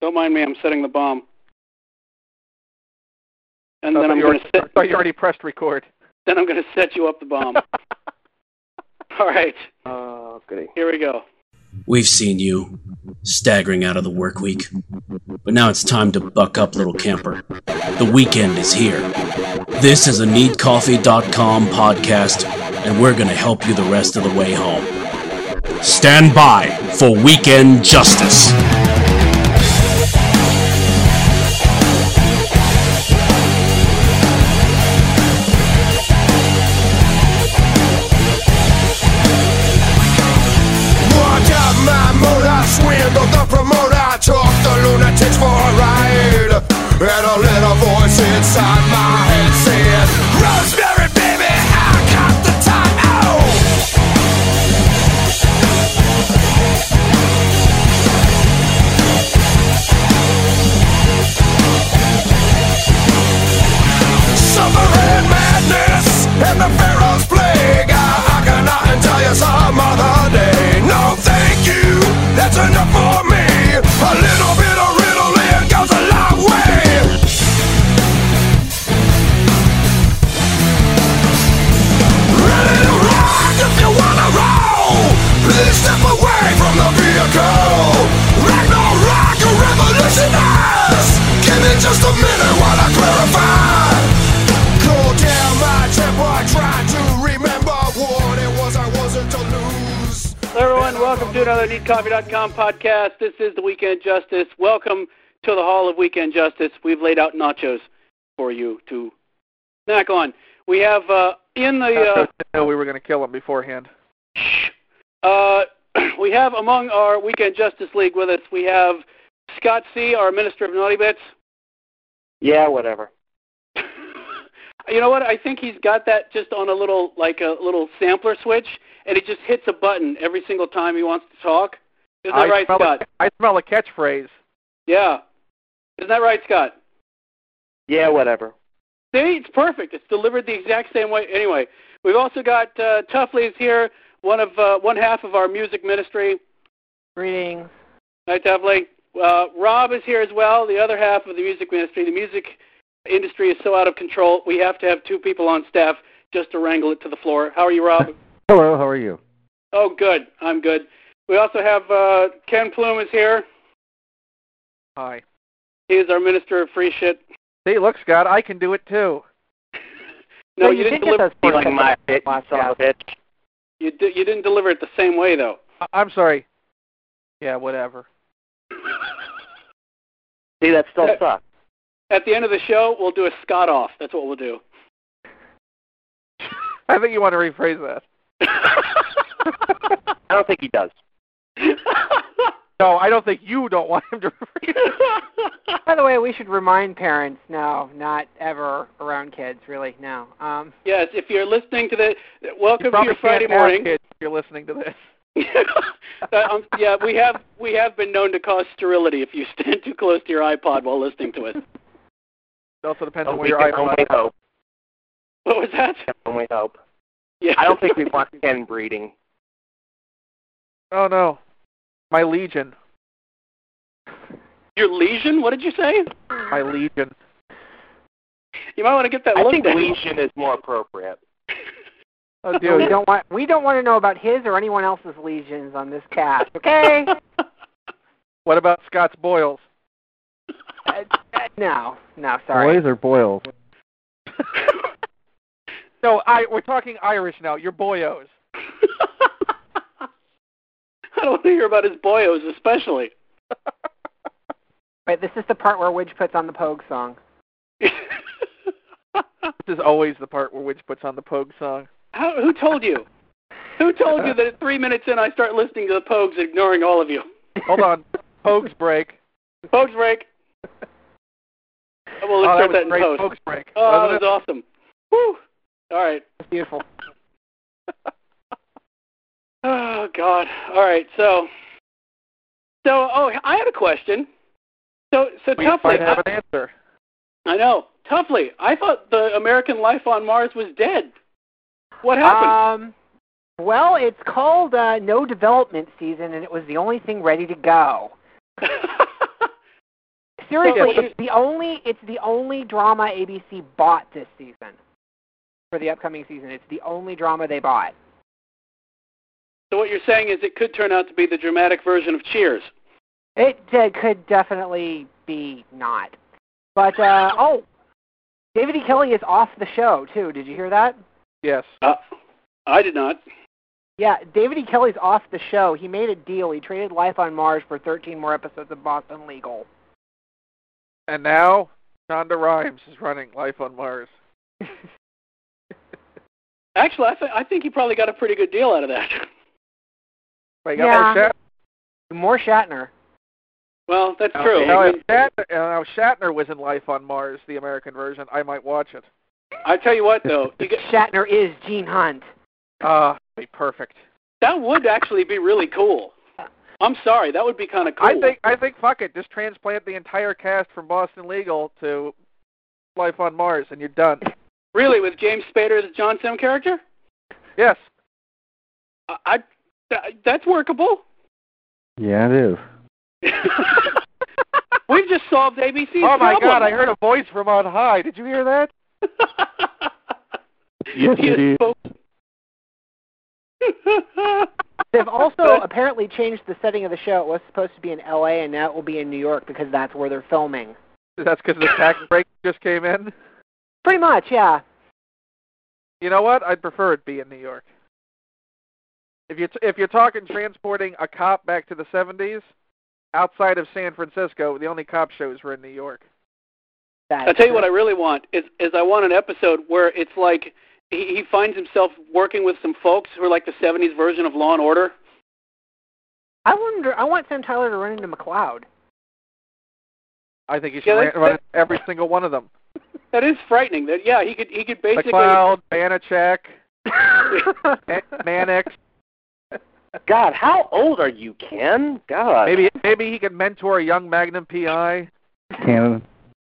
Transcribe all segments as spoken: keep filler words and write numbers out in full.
Don't mind me. I'm setting the bomb. And I then I'm going to set... I thought you already pressed record. Then I'm going to set you up the bomb. All right. Oh, goody. Here we go. We've seen you staggering out of the work week. But now it's time to buck up, little camper. The weekend is here. This is a need coffee dot com podcast, and we're going to help you the rest of the way home. Stand by for Weekend Justice. Swindled the promoter, took the lunatics for a ride, and a little voice inside my head said, Rosemary, baby, I got the time, oh! Suffering madness and the Pharaoh's plague, I, I cannot tell you some other day. No, thank you. That's enough for me. A little bit of riddling goes a long way. Ready to rock if you wanna roll. Please step away from the vehicle. Ragnarok, a revolutionist. Give me just a minute while I clarify. Cool down my temper, trying to remember what it was I wasn't to lose. Hello, everyone. Welcome to another need coffee dot com podcast. This is the Weekend Justice. Welcome to the Hall of Weekend Justice. We've laid out nachos for you to snack on. We have uh, in the... Uh, we were going to kill him beforehand. Uh, we have among our Weekend Justice League with us, we have Scott C., our Minister of Naughty Bits. Yeah, whatever. You know what? I think he's got that just on a little, like a little sampler switch, and he just hits a button every single time he wants to talk. Isn't that I right, Scott? A, I smell a catchphrase. Yeah. Isn't that right, Scott? Yeah, whatever. See, it's perfect. It's delivered the exact same way. Anyway, we've also got uh, Tuffley is here, one of uh, one half of our music ministry. Greetings. Hi, Tuffley. Uh, Rob is here as well, the other half of the music ministry. The music industry is so out of control, we have to have two people on staff just to wrangle it to the floor. How are you, Rob? Hello, how are you? Oh, good. I'm good. We also have uh, Ken Plume is here. Hi. He is our Minister of Free Shit. See, look, Scott, I can do it too. No, well, you, you didn't did deliver. Like my bitch, you son of a bitch. You, di- you didn't deliver it the same way, though. I- I'm sorry. Yeah, whatever. See, that still at, sucks. At the end of the show, we'll do a Scott off. That's what we'll do. I think you want to rephrase that. I don't think he does. No, I don't think you don't want him to rephrase it. By the way, we should remind parents, no, not ever around kids, really, no. Um, yes, if you're listening to the, welcome you to your Friday can't morning. Have kids if you're listening to this. uh, um, yeah, we have we have been known to cause sterility if you stand too close to your iPod while listening to us. It also depends Don't on we where your can iPod only is. hope. What was that? Can only hope. Yeah. I don't think we want Ken breeding. Oh, no. My legion. Your lesion? What did you say? My legion. You might want to get that I looked think at. legion is more appropriate. Oh, we dude. don't want we don't want to know about his or anyone else's lesions on this cast, okay? What about Scott's boils? uh, uh, no, no, sorry. Boys or boils? No, I we're talking Irish now. You're boyos. I don't want to hear about his boyos, especially. Wait, this is the part where Widge puts on the Pogue song. This is always the part where Widge puts on the Pogue song. How, who told you? Who told you that at three minutes in I start listening to the Pogues, ignoring all of you? Hold on. Pogues break. Pogues break. We'll Oh, insert that was that in great. post. Pogues break. Oh, that Wasn't was awesome. Woo! All right. It's beautiful. Oh, God. All right, so, so, oh, I had a question. So, so We Tuffley, might have I, an answer. I know. Tuffley, I thought the American life on Mars was dead. What happened? Um, well, it's called uh, No Development Season, and it was the only thing ready to go. seriously, So- it's the only it's the only drama A B C bought this season. For the upcoming season, it's the only drama they bought. So what you're saying is it could turn out to be the dramatic version of Cheers. It uh, could definitely be not. But uh, oh, David E. Kelly is off the show too. Did you hear that? Yes. Uh, I did not. Yeah, David E. Kelly's off the show. He made a deal. He traded Life on Mars for thirteen more episodes of Boston Legal. And now, Shonda Rhimes is running Life on Mars. Actually, I, th- I think he probably got a pretty good deal out of that. Wait, got more Yeah. Shatner? More Shatner. Well, that's Now, true. Now, I, if mean, Shatner, now, Shatner was in Life on Mars, the American version, I might watch it. I tell you what, though, you get, Shatner is Gene Hunt. Ah, uh, be perfect. that would actually be really cool. I'm sorry, that would be kind of cool. I think, I think, fuck it, just transplant the entire cast from Boston Legal to Life on Mars, and you're done. Really, with James Spader as a John Sim character? Yes. I, I th- that's workable. Yeah, it is. We've just solved A B C's Oh my problem. God, I heard a voice from on high. Did you hear that? Yes, He it is. spoke- They've also apparently changed the setting of the show. It was supposed to be in L A, and now it will be in New York because that's where they're filming. That's because the tax break just came in? Pretty much, yeah. You know what? I'd prefer it be in New York. If you're, t- if you're talking transporting a cop back to the seventies, outside of San Francisco, the only cop shows were in New York. That's I'll tell you what I really want is, is I want an episode where it's like he, he finds himself working with some folks who are like the seventies version of Law and Order. I wonder. I want Sam Tyler to run into McLeod. I think you should Yeah, run, that's- run every single one of them. That is frightening. That yeah, he could he could basically McLeod, Banachek, Ma- Mannix. God, how old are you, Ken? God. Maybe maybe he could mentor a young Magnum P I. Cannon.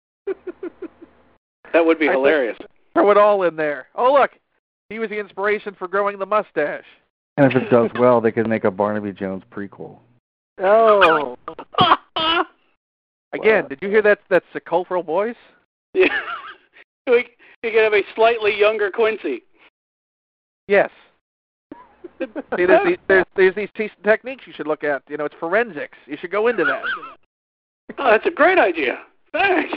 that would be I think- hilarious. Throw it all in there. Oh, look. He was the inspiration for growing the mustache. And if it does well, they could make a Barnaby Jones prequel. Oh. Again, did you hear that that sepulchral voice? Yeah, we we could have a slightly younger Quincy. Yes. See, there's these, there's, there's these te- techniques you should look at. You know, it's forensics. You should go into that. Oh, that's a great idea. Thanks.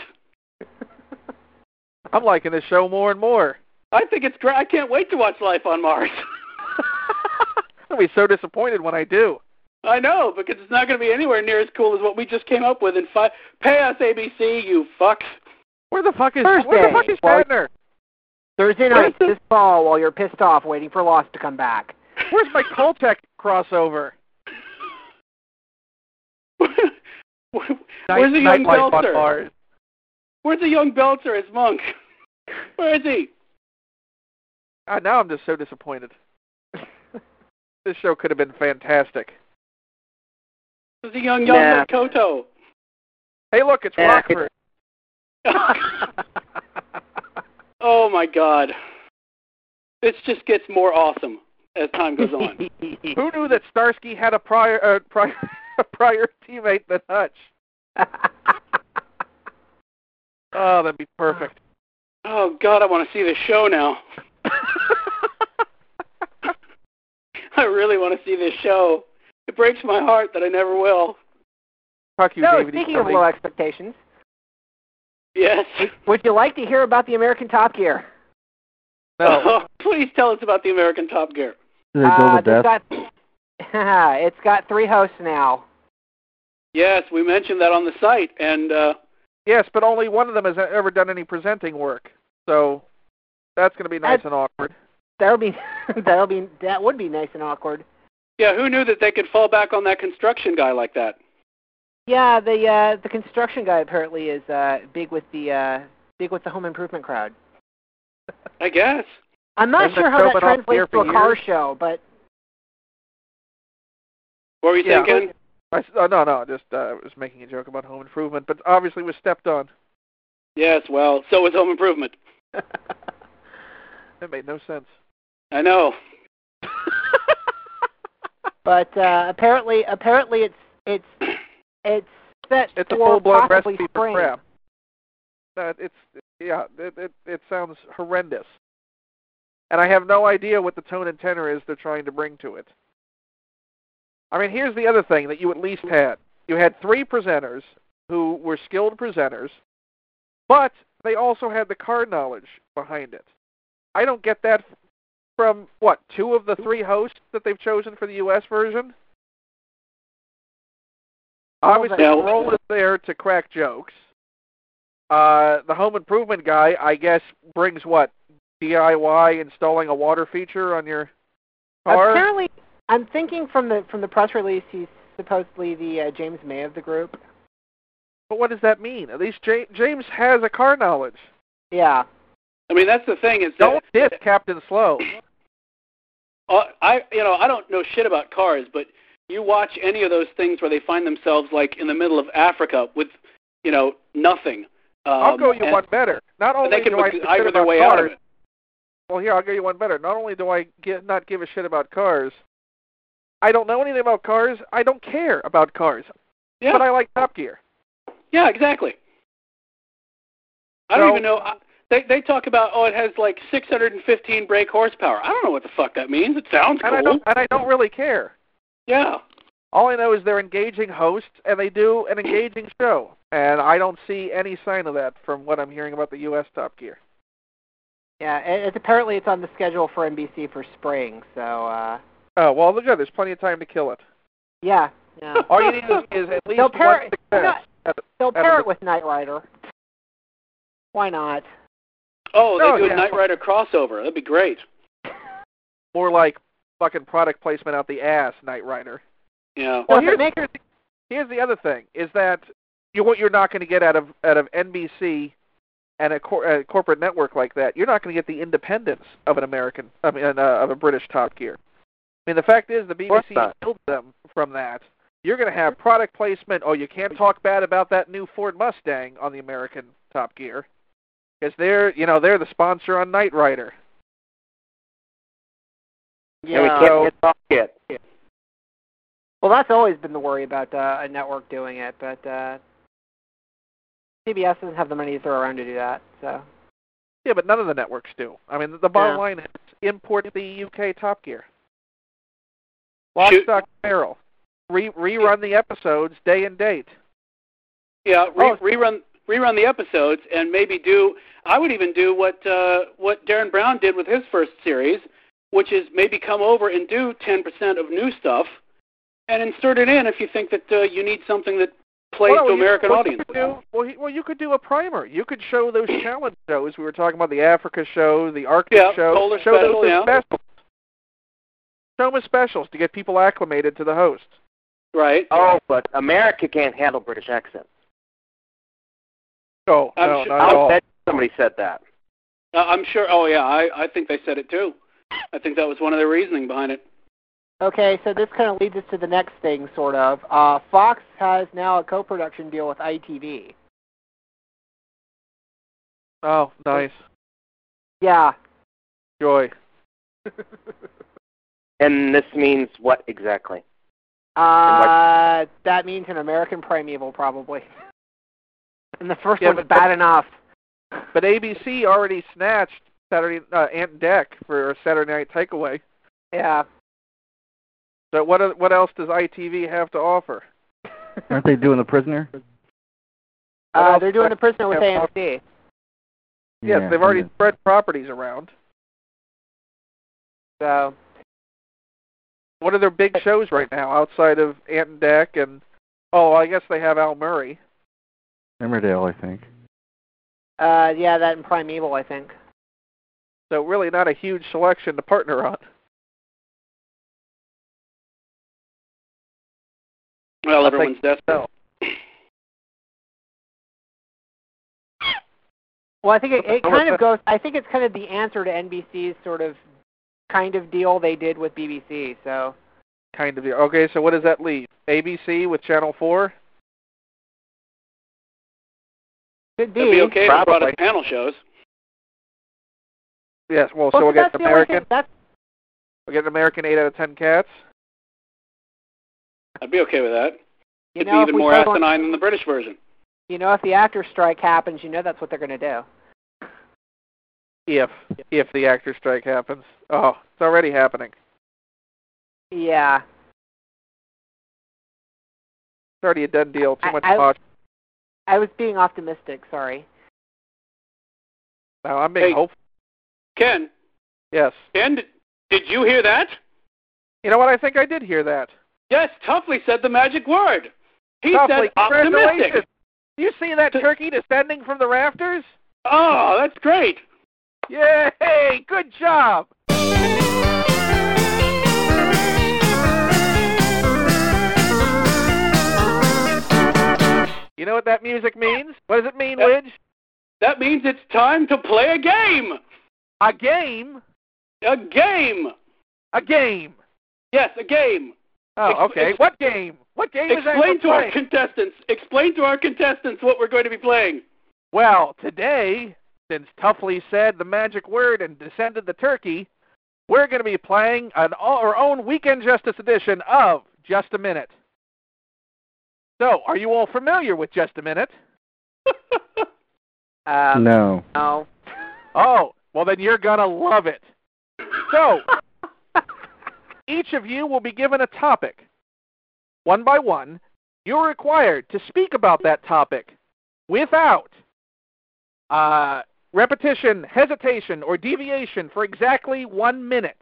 I'm liking this show more and more. I think it's great. I can't wait to watch Life on Mars. I'll be so disappointed when I do. I know, because it's not going to be anywhere near as cool as what we just came up with in five. Pay us, A B C, you fucks. Where the fuck is Thursday. Where the fuck is Well, Shatner? Thursday night this fall while you're pissed off waiting for Lost to come back. Where's my Kolchak crossover? Where's the young Nightlife on Belzer? Mars. Where's the young Belzer as Monk? Where is he? Ah, now I'm just so disappointed. This show could have been fantastic. Where's the young young Nah. Makoto? Hey, look, it's Yeah, Rockford. Oh my God! This just gets more awesome as time goes on. Who knew that Starsky had a prior uh, prior a prior teammate than Hutch? Oh, that'd be perfect. Oh God, I want to see this show now. I really want to see this show. It breaks my heart that I never will. Fuck you, So, David. E. speaking of Kelly. low expectations, Yes. would you like to hear about the American Top Gear? No. Oh, please tell us about the American Top Gear. Do they go Uh, to death? got, it's got three hosts now. Yes, we mentioned that on the site, and uh, Yes, but only one of them has ever done any presenting work. So that's going to be nice That's- and awkward. That'll be that'll be that would be nice and awkward. yeah, who knew that they could fall back on that construction guy like that? Yeah, the uh, the construction guy apparently is uh, big with the uh, big with the home improvement crowd. I guess. I'm not Hasn't sure it how that been off the air translates to a for car years? show, but What were you Yeah. thinking? I, s- oh, no, no, just uh, was making a joke about home improvement, but obviously was stepped on. Yes, well, so was Home Improvement. That made no sense. I know. but uh, apparently apparently it's it's it's set It's a for full-blown possibly recipe spring. for crap. Uh, it's yeah, it, it it sounds horrendous, and I have no idea what the tone and tenor is they're trying to bring to it. I mean, here's the other thing that you at least had: you had three presenters who were skilled presenters, but they also had the car knowledge behind it. I don't get that from what two of the three hosts that they've chosen for the U S version. Obviously, Now- Roll is there to crack jokes. Uh, the home improvement guy, I guess, brings what? D I Y installing a water feature on your car? Apparently, I'm thinking from the from the press release, he's supposedly the uh, James May of the group. But what does that mean? At least J- James has a car knowledge. Yeah. I mean, that's the thing. Is Don't that, diss Captain Slow. Uh, I, you know, I don't know shit about cars, but you watch any of those things where they find themselves like in the middle of Africa with, you know, nothing. Um, I'll go you and, one better. Not and only they can do I give a shit either their about way cars, out of it. well, here, I'll go you one better. Not only do I get, not give a shit about cars, I don't know anything about cars. I don't care about cars. Yeah. But I like Top Gear. Yeah, exactly. I don't So- even know. I, they they talk about oh, it has like six hundred fifteen brake horsepower. I don't know what the fuck that means. It sounds And cool. I don't, and I don't really care. Yeah. All I know is they're engaging hosts, and they do an engaging show. And I don't see any sign of that from what I'm hearing about the U S Top Gear. Yeah, and it's apparently it's on the schedule for N B C for spring, so uh Oh, well, look good. There's plenty of time to kill it. yeah, yeah. All you need is, is at least They'll one pair, success. at- they'll out of pair the- it with Knight Rider. Why not? Oh, they Oh, do yeah. a Knight Rider crossover. That'd be great. More like fucking product placement out the ass, Knight Rider. Yeah. Well, Does it here's, make- here's, the, here's the other thing, is that you, what you're not going to get out of out of N B C and a, cor- a corporate network like that, you're not going to get the independence of an American, I mean, uh, of a British Top Gear. I mean, the fact is the B B course C not. killed them from that. You're going to have product placement. Oh, you can't talk bad about that new Ford Mustang on the American Top Gear, because they're, you know, they're the sponsor on Knight Rider. And we Yeah. can't So- get off yet. Well, that's always been the worry about uh, a network doing it, but uh, C B S doesn't have the money to throw around to do that. So Yeah, but none of the networks do. I mean, the bottom Yeah. line is import the U K Top Gear. Lock, Shoot. stock, barrel. Re- rerun the episodes day and date. Yeah, re- Oh. rerun rerun the episodes and maybe do. I would even do what uh, what Darren Brown did with his first series, which is maybe come over and do ten percent of new stuff, and insert it in if you think that uh, you need something that plays Well, to you- American well, audience. You could do, well, he- well, you could do a primer. You could show those challenge shows. We were talking about the Africa show, the Arctic Yeah, show. Polar show Special, those as yeah. specials. Show them as specials to get people acclimated to the host. Right. Oh, but America can't handle British accents. Oh, I'm no, sure- not at I'll all. bet somebody said that. Uh, I'm sure. Oh yeah, I I think they said it too. I think that was one of their reasoning behind it. okay, so this kind of leads us to the next thing, sort of. Uh, Fox has now a co-production deal with I T V. Oh, nice. Yeah. Joy. And this means what exactly? Uh, that means an American Primeval, probably. And the first Yeah, one's but- bad enough. But A B C already snatched Saturday uh, Ant Deck for a Saturday Night Takeaway. Yeah. So what o- what else does I T V have to offer? Aren't they doing The Prisoner? Uh, they're doing The Prisoner with A Yeah. M C. Yes, Yeah, they've already and spread properties around. So, What are their big shows right now outside of Ant and Deck and oh, I guess they have Al Murray. Emmerdale, I think. uh, yeah, that and Primeval, I think. So really not a huge selection to partner on. Well, I'll everyone's take- desperate. Well, I think it, it kind of goes, I think it's kind of the answer to N B C's sort of kind of deal they did with B B C, so. Kind of. Okay, so what does that leave? A B C with Channel four? Could be. It'd be okay if they brought Probably. us panel shows. Yes, well, Well, so we'll get that's an the only American, thing, that's, we'll get an American eight out of ten cats. I'd be okay with that. You It'd know, be if even we more play one- asinine than the British version. You know, if the actor strike happens, you know that's what they're going to do. If if the actor strike happens. Oh, it's already happening. Yeah. It's already a done deal. Too I- much I- talk. I was being optimistic, sorry. No, I'm being Hey. hopeful. Ken, Yes. Ken, did you hear that? You know what? I think I did hear that. Yes, Tuffley said the magic word. He Tuffley, said optimistic. congratulations. Do you see that turkey descending from the rafters? Oh, that's great. Yay! Good job! You know what that music means? What does it mean, Yeah. Widge? That means it's time to play a game. A game? A game. A game. Yes, a game. Oh, Ex- okay. ex- What game? What game is that Explain we're to our playing? contestants. Explain to our contestants what we're going to be playing. Well, today, since Tuffley said the magic word and descended the turkey, we're going to be playing an, our own Weekend Justice edition of Just a Minute. So, are you all familiar with Just a Minute? Um, No. No. Oh, well then you're going to love it. So, each of you will be given a topic. One by one, you're required to speak about that topic without uh, repetition, hesitation, or deviation for exactly one minute.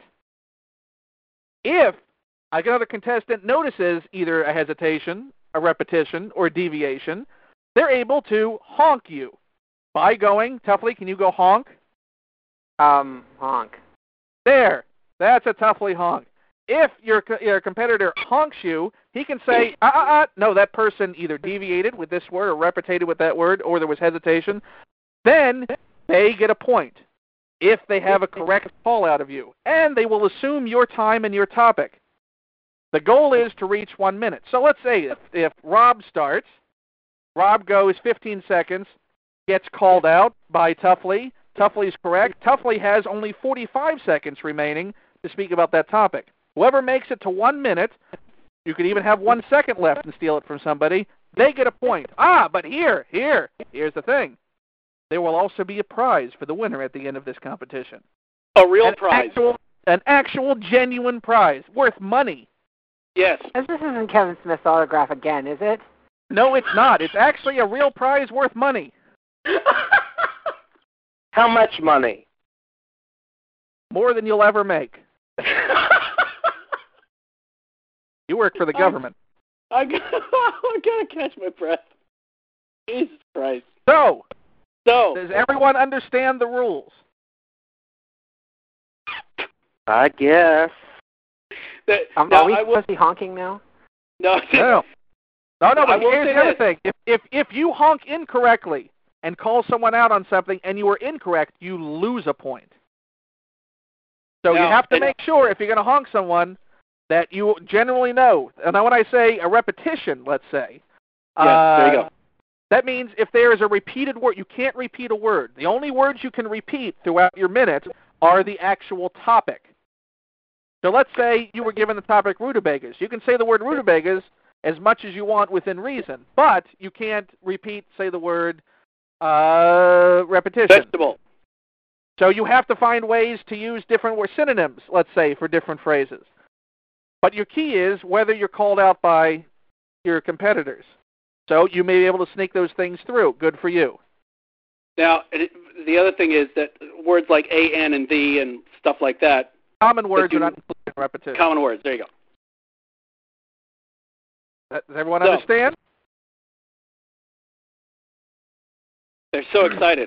If another contestant notices either a hesitation, a repetition, or deviation, they're able to honk you by going, Tuffley, can you go honk? Um, honk. There. That's a Tuffley honk. If your your competitor honks you, he can say, uh, uh, uh, no, that person either deviated with this word or repetited with that word, or there was hesitation. Then they get a point if they have a correct call out of you. And they will assume your time and your topic. The goal is to reach one minute. So let's say if, if Rob starts, Rob goes fifteen seconds, gets called out by Tuffley. Tuffley's correct. Tuffley has only forty-five seconds remaining to speak about that topic. Whoever makes it to one minute, you could even have one second left and steal it from somebody, they get a point. Ah, but here, here, here's the thing. There will also be a prize for the winner at the end of this competition. A real an prize. Actual, an actual genuine prize worth money. Yes. This isn't Kevin Smith's autograph again, is it? No, it's not. It's actually a real prize worth money. How much money? More than you'll ever make. You work for the government. I got, I gotta catch my breath. Jesus Christ. So, So, does everyone understand the rules? I guess. that, Um, now are we I will, supposed to be honking now? no, No. No, no, I but will here's say the other this. thing. If, if, if you honk incorrectly and call someone out on something and you are incorrect, you lose a point. So Now, you have to and- make sure if you're going to honk someone that you generally know. And now when I say a repetition, let's say, Yeah, there you uh, go. that means if there is a repeated word, you can't repeat a word. The only words you can repeat throughout your minute are the actual topic. So let's say you were given the topic rutabagas. You can say the word rutabagas as much as you want within reason, but you can't repeat, say, the word uh, repetition. Vegetable. So you have to find ways to use different word synonyms, let's say, for different phrases. But your key is whether you're called out by your competitors. So you may be able to sneak those things through. Good for you. Now, it, the other thing is that words like a, n, and the and stuff like that, Common words you- are not included in repetition. common words. There you go. Does everyone So- understand? They're so excited.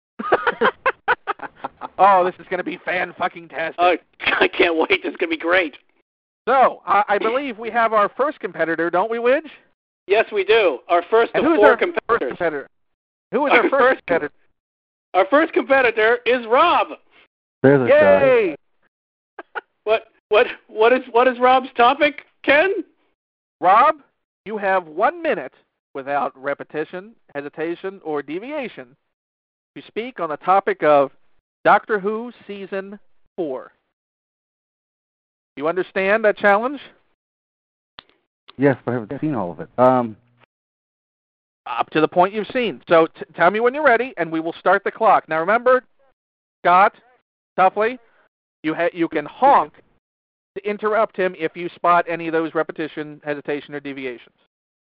Oh, this is going to be fan-fucking-tastic. Oh, I can't wait. This is going to be great. So, uh, I believe we have our first competitor, don't we, Widge? Yes, we do. Our first And of who's four our competitors. first competitor? Who is Our our first, first competitor? Our first competitor is Rob. There's a guy. Yay! What what what is what is Rob's topic, Ken? Rob, you have one minute without repetition, hesitation, or deviation to speak on the topic of Doctor Who Season four. You understand that challenge? Yes, but I haven't seen all of it. Um, Up to the point you've seen. So t- tell me when you're ready, and we will start the clock. Now remember, Scott, Tuffley, you ha- you can honk to interrupt him if you spot any of those repetition, hesitation, or deviations.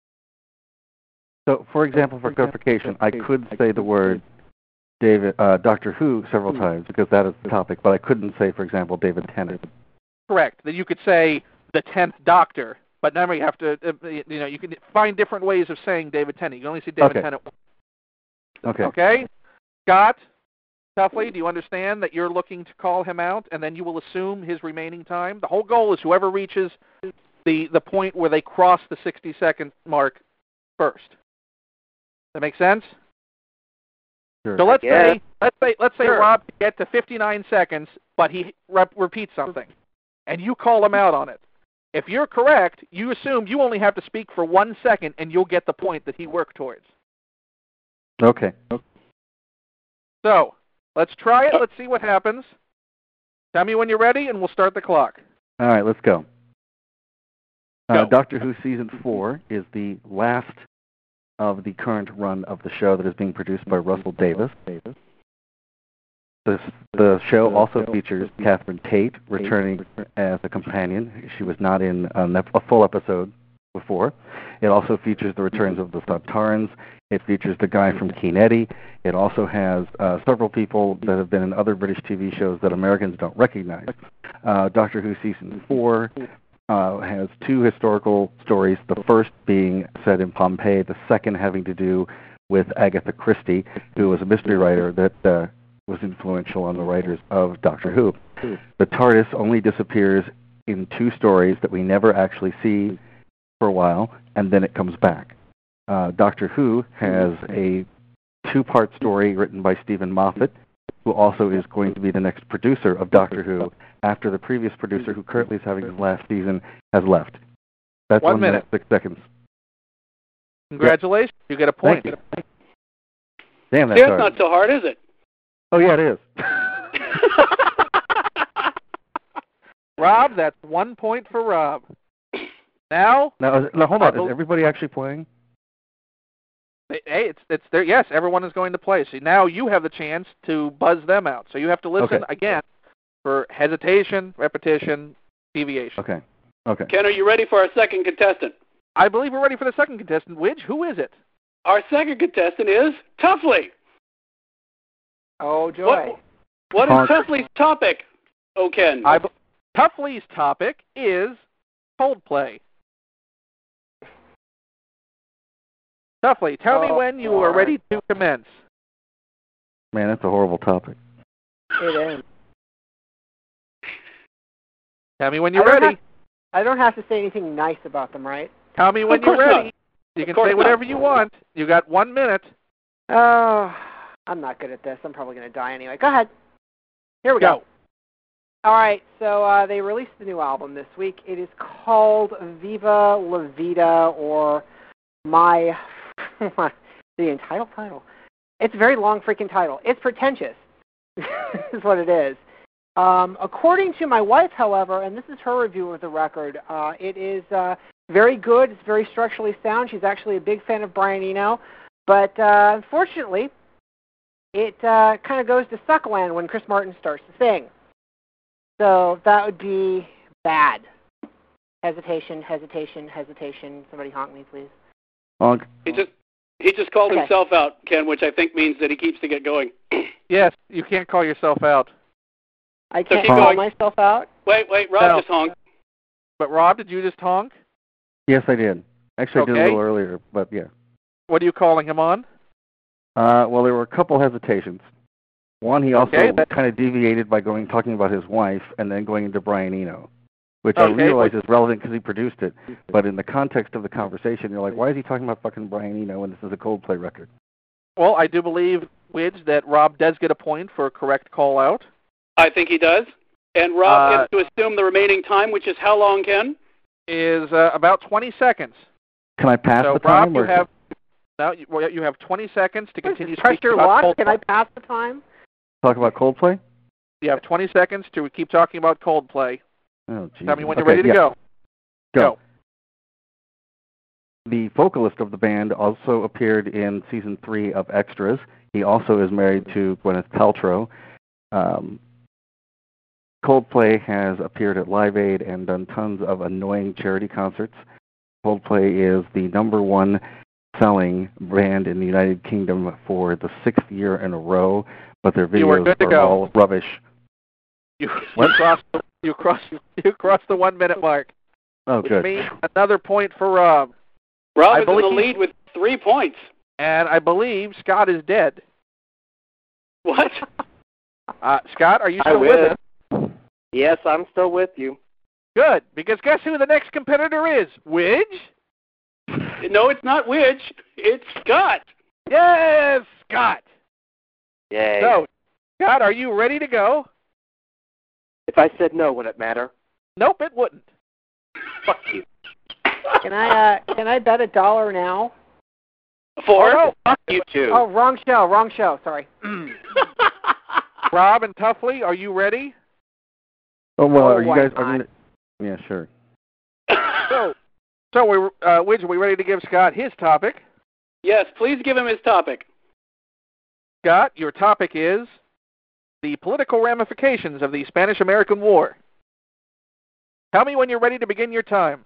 so, for example, for clarification, I could say the word David, uh, Doctor Who several times because that is the topic, but I couldn't say, for example, David Tennant. Correct. Then you could say the tenth Doctor, but now you have to, uh, you know, you can find different ways of saying David Tennant. You can only say David Okay. Tennant. Okay. Okay. Scott, Tuffley, do you understand that you're looking to call him out, and then you will assume his remaining time? The whole goal is whoever reaches the the point where they cross the sixty second mark first. That make sense? Sure. So let's Yeah. say let's say let's say Sure. Rob can get to fifty-nine seconds, but he rep- repeats something, and you call him out on it. If you're correct, you assume you only have to speak for one second, and you'll get the point that he worked towards. Okay. So let's try it. Let's see what happens. Tell me when you're ready, and we'll start the clock. All right, let's go. Uh, Go. Doctor Who Season four is the last of the current run of the show that is being produced by Russell Davis. This, the show also features Catherine Tate returning as a companion. She was not in a, nep- a full episode before. It also features the returns of the Sontarans. It features the guy from Keen Eddie. It also has uh, several people that have been in other British T V shows that Americans don't recognize. Uh, Doctor Who Season four uh, has two historical stories, the first being set in Pompeii, the second having to do with Agatha Christie, who was a mystery writer that uh, was influential on the writers of Doctor Who. The TARDIS only disappears in two stories that we never actually see for a while, and then it comes back. Uh, Doctor Who has a two-part story written by Stephen Moffat, who also is going to be the next producer of Doctor Who after the previous producer, who currently is having his last season, has left. That's One one minute. minute, six seconds. Congratulations, you get a point. Thank you. Damn, that's See, that's hard. not so hard, is it? Oh, yeah, it is. Rob, that's one point for Rob. Now, now, now, hold on. I Is everybody actually playing? hey, it's it's there. Yes, everyone is going to play. So now you have the chance to buzz them out. So you have to listen Okay. again for hesitation, repetition, deviation. Okay. Okay. Ken, are you ready for our second contestant? I believe we're ready for the second contestant. Widge, who is it? Our second contestant is Tuffley. Oh, joy. What, what is Honk. Tuffley's topic, oh, Ken? I, Tuffley's topic is Coldplay. Tuffley, tell me Oh, when you are ready to commence. Man, that's a horrible topic. It is. Tell me when you're I don't ready. have- I don't have to say anything nice about them, right? Tell me when Of course you're ready. not. You Of can course say not. whatever you want. You got one minute. Oh, I'm not good at this. I'm probably going to die anyway. Go ahead. Here we go. Go. All right, so uh, they released the new album this week. It is called Viva La Vida, or My... the entitled title. It's a very long freaking title. It's pretentious, is what it is. Um, according to my wife, however, and this is her review of the record, uh, it is uh, very good. It's very structurally sound. She's actually a big fan of Brian Eno. But uh, unfortunately, it uh, kind of goes to Suckland when Chris Martin starts to sing. So that would be bad. Hesitation, hesitation, hesitation. Somebody honk me, please. Honk. he just he just called Okay. himself out, Ken, which I think means that he keeps to get going. Yes, you can't call yourself out. I can't keep call going. myself out. Wait, wait, Rob No. just honked. But Rob, did you just honk? Yes, I did. Actually, I did a Okay. little earlier, but yeah. What are you calling him on? Uh, well, there were a couple hesitations. One, he also Okay, that- kind of deviated by going talking about his wife and then going into Brian Eno, which I Okay, realize but- is relevant because he produced it. But in the context of the conversation, you're like, why is he talking about fucking Brian Eno when this is a Coldplay record? Well, I do believe, Widge, that Rob does get a point for a correct call out. I think he does. And Rob Uh, gets to assume the remaining time, which is how long, Ken? Is uh, about twenty seconds. Can I pass so the Rob, time? you or- have now you, well, you have twenty seconds to continue Press speaking your about luck. Can I Coldplay. pass the time? Talk about Coldplay? You have twenty seconds to keep talking about Coldplay. Oh, geez. Tell me when you're Okay, ready to yeah. go. Go. Go. the vocalist of the band also appeared in season three of Extras. He also is married to Gwyneth Paltrow. Um, Coldplay has appeared at Live Aid and done tons of annoying charity concerts. Coldplay is the number one selling band in the United Kingdom for the sixth year in a row, but their You were videos good to are go. all rubbish. You, you crossed the, you crossed you crossed the one minute mark. Oh, Which good. means another point for Rob. Rob I is in the believe- lead with three points. And I believe Scott is dead. What? Uh, Scott, are you I still with will. us? Yes, I'm still with you. Good, because guess who the next competitor is? Widge? No, it's not Widge. It's Scott. Yes, Scott. Yay. So, Scott, are you ready to go? If I said no, would it matter? Nope, it wouldn't. Fuck you. Can I uh, can I bet a dollar now? Four. Oh, Fuck you too. Oh, wrong show, wrong show. Sorry. Rob and Tuffley, are you ready? Oh, well, Oh, are you why guys... not? Are you, yeah, sure. So, so we, uh, Widge, are we ready to give Scott his topic? Yes, please give him his topic. Scott, your topic is the political ramifications of the Spanish-American War. Tell me when you're ready to begin your time.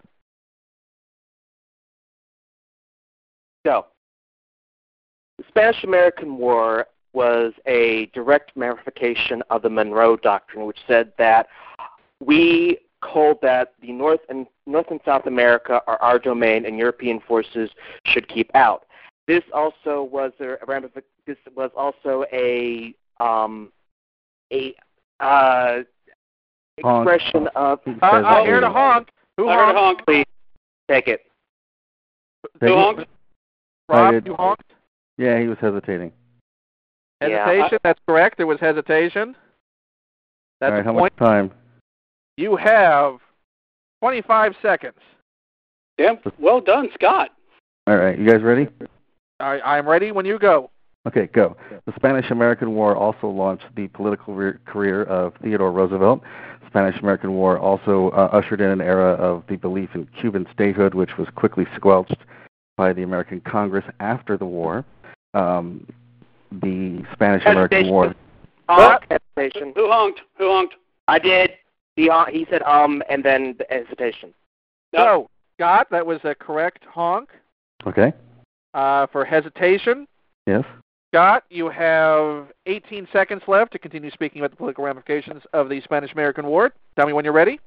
So, the Spanish-American War was a direct ramification of the Monroe Doctrine, which said that we hold that the North and North and South America are our domain, and European forces should keep out. This also was a ramific- This was also a um, a uh, Honk. expression of. He Uh, says I that hear the we- honk. Who I heard a honked? honk. Please take it. Take Who it? honked? I Rob, did. you honked? Yeah, he was hesitating. Yeah, Hesitation, that's correct. There was hesitation. That's All right, a how point. much time? You have twenty-five seconds. Damn, well done, Scott. All right, you guys ready? I, I'm ready when you go. Okay, go. The Spanish-American War also launched the political re- career of Theodore Roosevelt. The Spanish-American War also uh, ushered in an era of the belief in Cuban statehood, which was quickly squelched by the American Congress after the war. Um, the Spanish-American Hesitation. War... Honk, hesitation. Who honked? Who honked? I did. He, hon- he said um, and then the hesitation. So, Scott, that was a correct honk. Okay, Uh, for hesitation, yes. Scott, you have eighteen seconds left to continue speaking about the political ramifications of the Spanish-American War. Tell me when you're ready.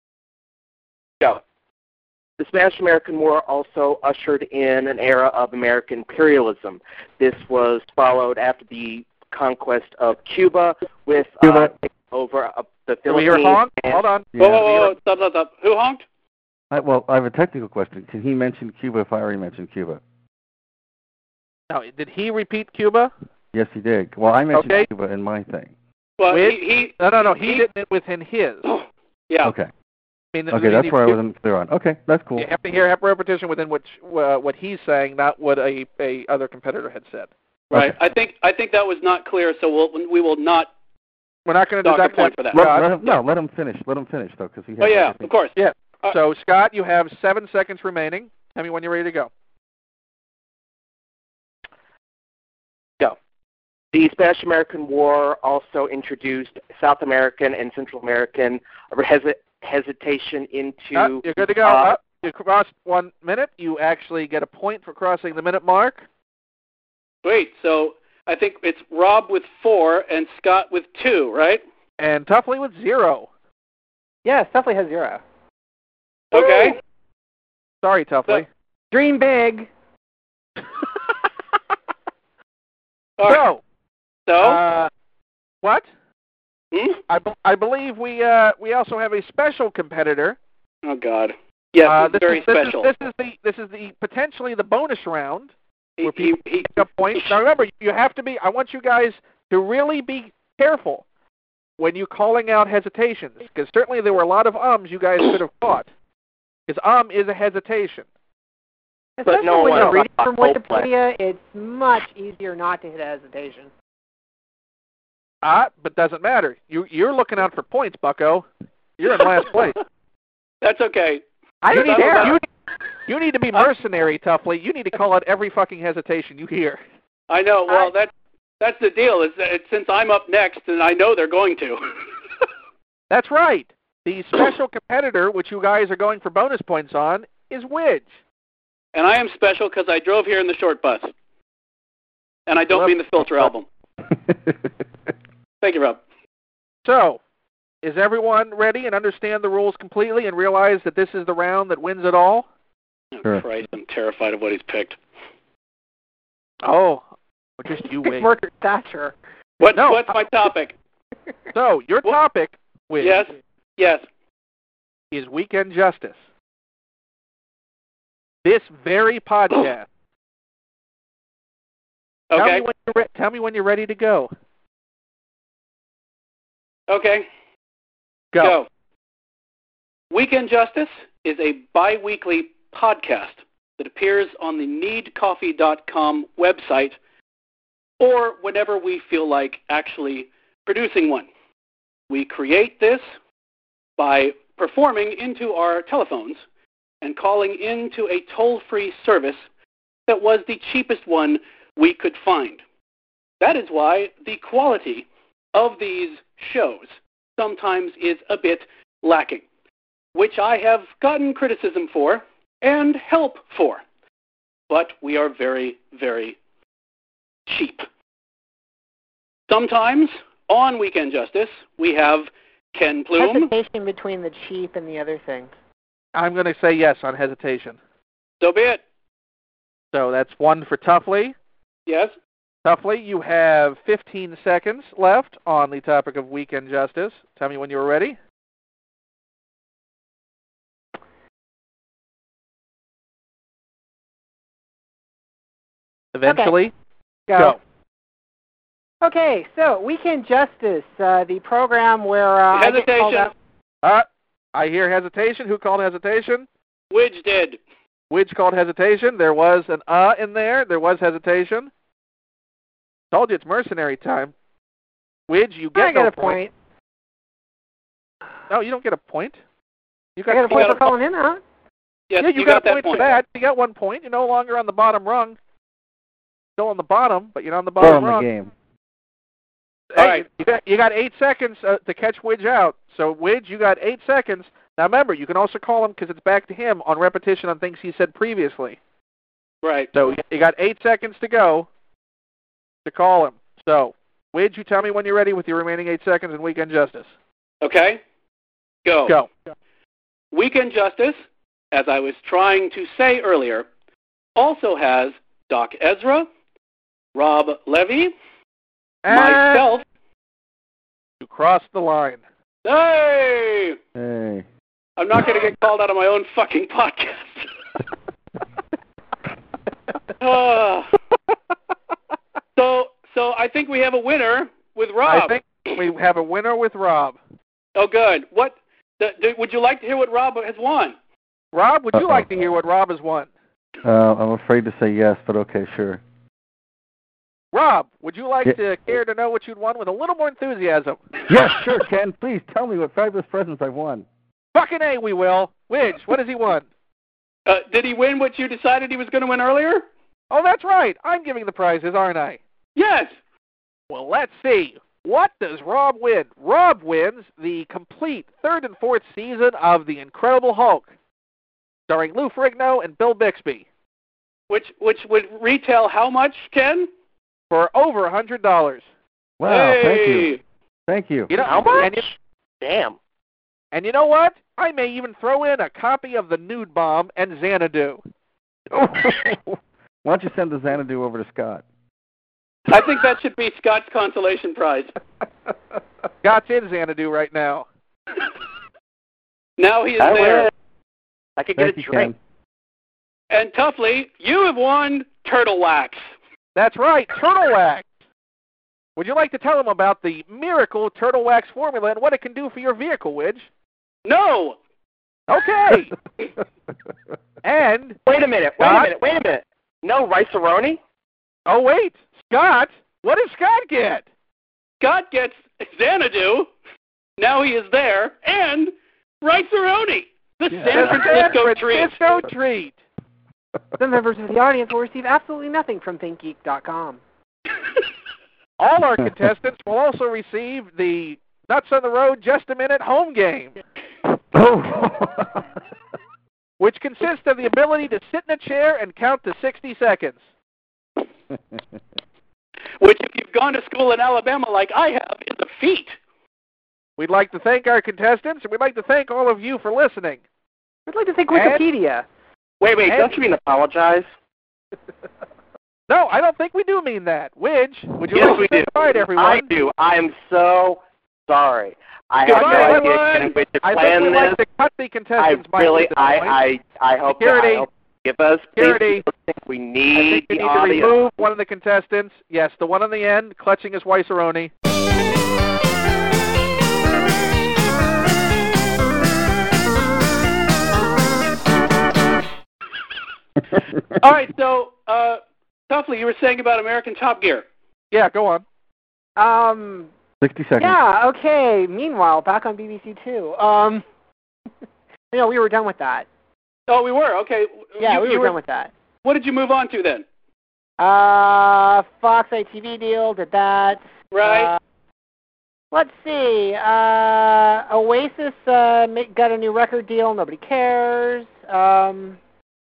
Go. The Spanish-American War also ushered in an era of American imperialism. This was followed after the conquest of Cuba with Cuba. uh, taking over uh, the Can we Philippines. hear honk? and- Hold on. Whoa, Yeah. whoa, whoa, stop, stop, stop. Who honked? I, well, I have a technical question. Can he mention Cuba if I already mentioned Cuba? Now, did he repeat Cuba? Yes, he did. Well, I mentioned Okay. Cuba in my thing. Well, With- he, he, No, no, no. He He- didn't it within his. yeah. Okay. I mean, Okay, you that's need where I to- wasn't clear on. Okay, that's cool. You have to hear have repetition within which uh, what he's saying, not what a, a other competitor had said. Right. Okay. I think I think that was not clear, so we'll, we will not. We're not going to Dock a deduct point that. for that. Let, Scott. let him, no, let him finish. Let him finish, though, because he has Oh yeah, everything. of course. Yeah. Uh, So, Scott, you have seven seconds remaining. Tell me when you're ready to go. Go. The Spanish-American War also introduced South American and Central American hesi- hesitation into... Uh, you're good to go. uh, Uh, you crossed one minute. You actually get a point for crossing the minute mark. Wait, so I think it's Rob with four and Scott with two, right? And Tuffley with zero. Yes, definitely has zero. Okay. Sorry, Tuffley. Dream big. All right. So, So, uh, what? hmm? I, be- I believe we uh, we also have a special competitor. Oh God. Yes, uh, it's this very is, this special. Is, this is the this is the potentially the bonus round. he, where he, people he, pick up points. Now remember, you have to be. I want you guys to really be careful when you calling out hesitations, because certainly there were a lot of ums you guys could have caught. Because um is a hesitation. Especially no when one you're reading about from Coldplay. Wikipedia, it's much easier not to hit a hesitation. Ah, but doesn't matter. You you're looking out for points, Bucko. You're in last place. That's okay. I You don't need, care. you, You need to be mercenary, Tuffley. You need to call out every fucking hesitation you hear. I know. Well, I, that's that's the deal. Is that it's, since I'm up next, and I know they're going to. That's right. The special competitor, which you guys are going for bonus points on, is Widge. And I am special because I drove here in the short bus. And I don't Well, mean the Filter album. Thank you, Rob. So, is everyone ready and understand the rules completely and realize that this is the round that wins it all? Oh, Sure. Christ, I'm terrified of what he's picked. Oh, well, just you wait. Margaret Thatcher. What, No. What's my topic? So, your What? topic, Widge, Yes, yes. is Weekend Justice. This very podcast. Tell Okay, me when you're re- tell me when you're ready to go. okay, Go. go. Weekend Justice is a bi-weekly podcast that appears on the need coffee dot com website or whenever we feel like actually producing one. We create this by performing into our telephones and calling into a toll-free service that was the cheapest one we could find. That is why the quality of these shows sometimes is a bit lacking, which I have gotten criticism for and help for. But we are very, very cheap. Sometimes on Weekend Justice, we have Ken Plume. Hesitation between the cheap and the other things. I'm going to say yes on hesitation. So be it. So that's one for Tuffley. Yes? Tuffley, you have fifteen seconds left on the topic of Weekend Justice. Tell me when you're ready. Eventually, Go. go. Okay, so Weekend Justice, uh, the program where uh, I get called Hesitation. out. Uh, I hear hesitation. Who called hesitation? Widge did. Widge called hesitation. There was an uh in there. There was hesitation. Told you it's mercenary time. Widge, you get I no get a point. No, you don't get a point. You I got got a point got for a- calling him out. Yes, yeah, you, you got, got a that point, point. for that. You got one point. You're no longer on the bottom rung. Still on the bottom, but you're on the Still bottom in the rung. game. Hey, All right. you got you got eight seconds uh, to catch Widge out. So Widge, you got eight seconds. Now remember, you can also call him because it's back to him on repetition on things he said previously. Right. So you got eight seconds to go to call him. So Widge, you tell me when you're ready with your remaining eight seconds in Weekend Justice. Okay? Go. Go. Weekend Justice, as I was trying to say earlier, also has Doc Ezra, Rob Levy, And myself. you crossed the line. Hey! Hey. I'm not going to get called out on my own fucking podcast. Ah. so, so I think we have a winner with Rob. I think we have a winner with Rob. Oh, good. What? The, the, would you like to hear what Rob has won? Rob, would you Uh-oh. like to hear what Rob has won? Uh, I'm afraid to say yes, but okay, sure. Rob, would you like Yeah. to care to know what you'd won with a little more enthusiasm? Yes, sure, Ken. Please tell me what fabulous presents I've won. Fucking A, we will. Widge, what has he won? Uh, did he win what you decided he was going to win earlier? Oh, that's right. I'm giving the prizes, aren't I? Yes. Well, let's see. What does Rob win? Rob wins the complete third and fourth season of The Incredible Hulk, starring Lou Ferrigno and Bill Bixby, Which which would retail how much, Ken? for over one hundred dollars. Wow, hey. thank you. Thank you. You know, How much? And you, Damn. and you know what? I may even throw in a copy of The Nude Bomb and Xanadu. Why don't you send the Xanadu over to Scott? I think that should be Scott's consolation prize. Scott's in Xanadu right now. Now he is I there. win. I could get Thank a you, drink. Ken. And Tuffley, you have won Turtle Wax. That's right, Turtle Wax. Would you like to tell them about the miracle Turtle Wax formula and what it can do for your vehicle, Widge? No. Okay. And, Wait a minute. Wait Scott? a minute. Wait a minute. No rice-a-roni? oh wait, Scott, what did Scott get? Scott gets Xanadu. Now he is there. And Rice-A-Roni, the Yeah. San The Francisco San treat. Francisco treat. Some members of the audience will receive absolutely nothing from think geek dot com. All our contestants will also receive the Nuts on the Road Just a Minute home game, Oh. which consists of the ability to sit in a chair and count to sixty seconds. Which, if you've gone to school in Alabama like I have, is a feat. We'd like to thank our contestants, and we'd like to thank all of you for listening. I'd like to thank And- Wikipedia. Wait, wait, And- don't you mean apologize? No, I don't think we do mean that. Widge, would you Yes, like we to say do. goodbye to everyone? I do. I am so sorry. I had Goodbye, no idea everyone. you to I plan think we'd this. like to cut the I contestants by really, this I, point. I, I hope that Security. I hope you give us Security. please, we I need think we the need audio. to remove one of the contestants. Yes, the one on the end, clutching his Weissaroni. All right, so, uh, Tuffley, you were saying about American Top Gear. Yeah, go on. Um, sixty seconds. yeah, okay. Meanwhile, back on B B C Two. Um, you know, we were done with that. Oh, we were? Okay. Yeah, You- we you were done with that. What did you move on to then? Uh, Fox I T V deal, did that. Right. Uh, let's see. Uh, Oasis uh, ma- got a new record deal. Nobody cares. Um,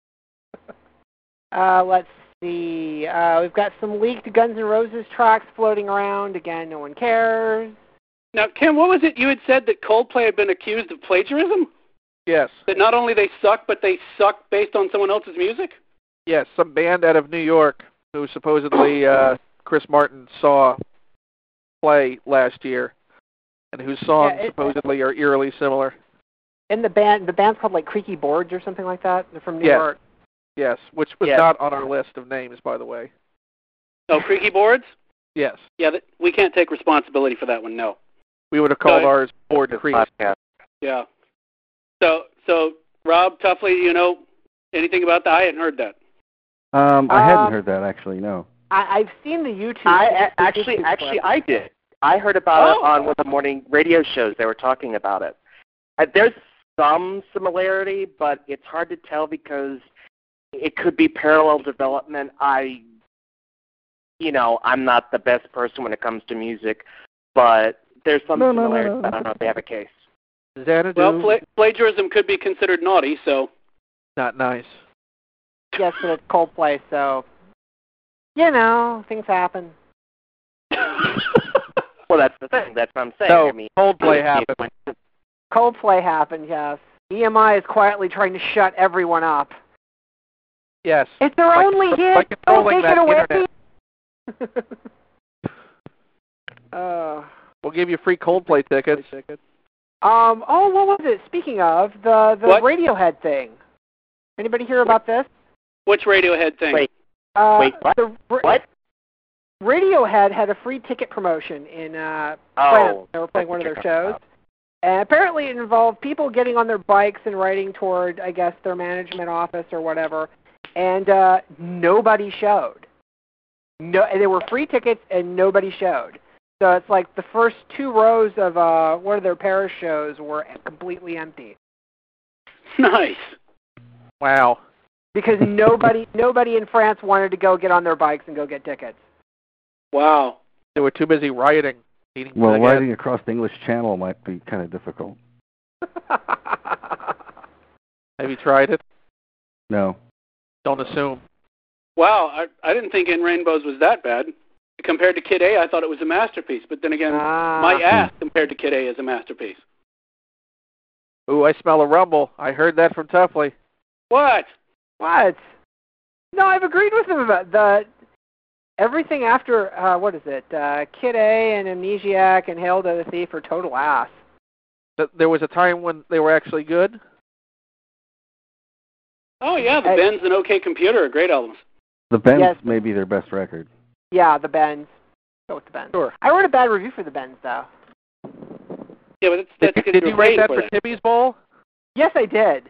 uh, let's see. Uh, we've got some leaked Guns N' Roses tracks floating around. Again, no one cares. Now, Kim, what was it you had said that Coldplay had been accused of plagiarism? Yes. That not only they suck, but they suck based on someone else's music? Yes, some band out of New York who supposedly uh, Chris Martin saw play last year, and whose songs Yeah, it- supposedly are eerily similar. And the band, the band's called like Creaky Boards or something like that. They're from New Yes. York. Yes, which was Yes. not on our list of names, by the way. Oh, Creaky Boards? Yes. Yeah, that, we can't take responsibility for that one, no. We would have called No, ours Board This Creek. podcast. Yeah. So, so Rob, Tuffley, you know anything about that? I hadn't heard that. Um, I hadn't Um, heard that actually. No. I, I've seen the YouTube. I the a- actually, YouTube actually, clip. I did. I heard about Oh. it on one of the morning radio shows. They were talking about it. Uh, there's some similarity, but it's hard to tell because it could be parallel development. I, you know, I'm not the best person when it comes to music, but there's some No, no, no, similarities. no. I don't know if they have a case. Xanadu, Well, pla- plagiarism could be considered naughty, so. not nice. Yes, but it's Coldplay, so you know things happen. Well, that's the thing. That's what I'm saying. No, I mean, Coldplay happened. Coldplay happened, yes. E M I is quietly trying to shut everyone up. Yes. It's their By- only by hit. Don't controlling take it that away. uh, We'll give you free Coldplay tickets. um. Oh, what was it? Speaking of the the What? Radiohead thing. Anybody hear about this? Which Radiohead thing? Wait. Uh, Wait, what? The, ra- What? Radiohead had a free ticket promotion in uh, Oh, France. They were playing one of their shows. And apparently it involved people getting on their bikes and riding toward, I guess, their management office or whatever. And uh, nobody showed. No, and they were free tickets and nobody showed. So it's like the first two rows of uh, one of their Paris shows were completely empty. Nice. Wow. Because nobody nobody in France wanted to go get on their bikes and go get tickets. Wow. They were too busy rioting. Eating Well, baguette. riding across the English Channel might be kind of difficult. Have you tried it? No. Don't assume. Wow, I, I didn't think In Rainbows was that bad. Compared to Kid A, I thought it was a masterpiece. But then again, Ah. my ass compared to Kid A is a masterpiece. Ooh, I smell a rumble. I heard that from Tuffley. What? What? No, I've agreed with him about the everything after uh, what is it? Uh, Kid A and Amnesiac and Hail to the Thief are total ass. Th- There was a time when they were actually good. Oh, yeah, the Hey. Benz and OK Computer are great albums. The Bends Yes. may be their best record. Yeah, the Bends. Go with the Bends. Sure. I wrote a bad review for the Bends, though. Yeah, but that's, that's Did, 'cause did were you write paying that for for that. Tibby's Bowl? Yes, I did.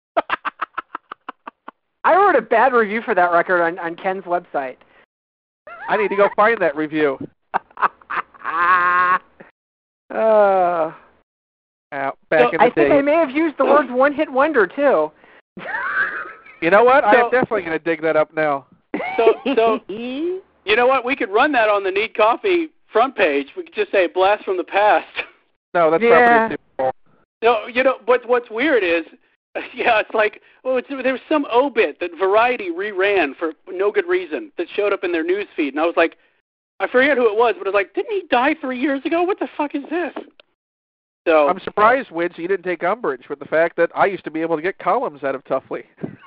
I wrote a bad review for that record on, on Ken's website. I need to go find that review. uh, Uh, back So in the I think day. I may have used the words one-hit wonder, too. You know what? So, I am definitely going to dig that up now. So, so you know what? We could run that on the Need Coffee front page. We could just say "Blast from the Past." No, that's Yeah. probably too. No, you know what? What's weird is, yeah, it's like oh, it's, there was some obit that Variety reran for no good reason that showed up in their news feed, and I was like, I forget who it was, but I was like, didn't he die three years ago? What the fuck is this? So I'm surprised, Widge, you didn't take umbrage with the fact that I used to be able to get columns out of Tuffley.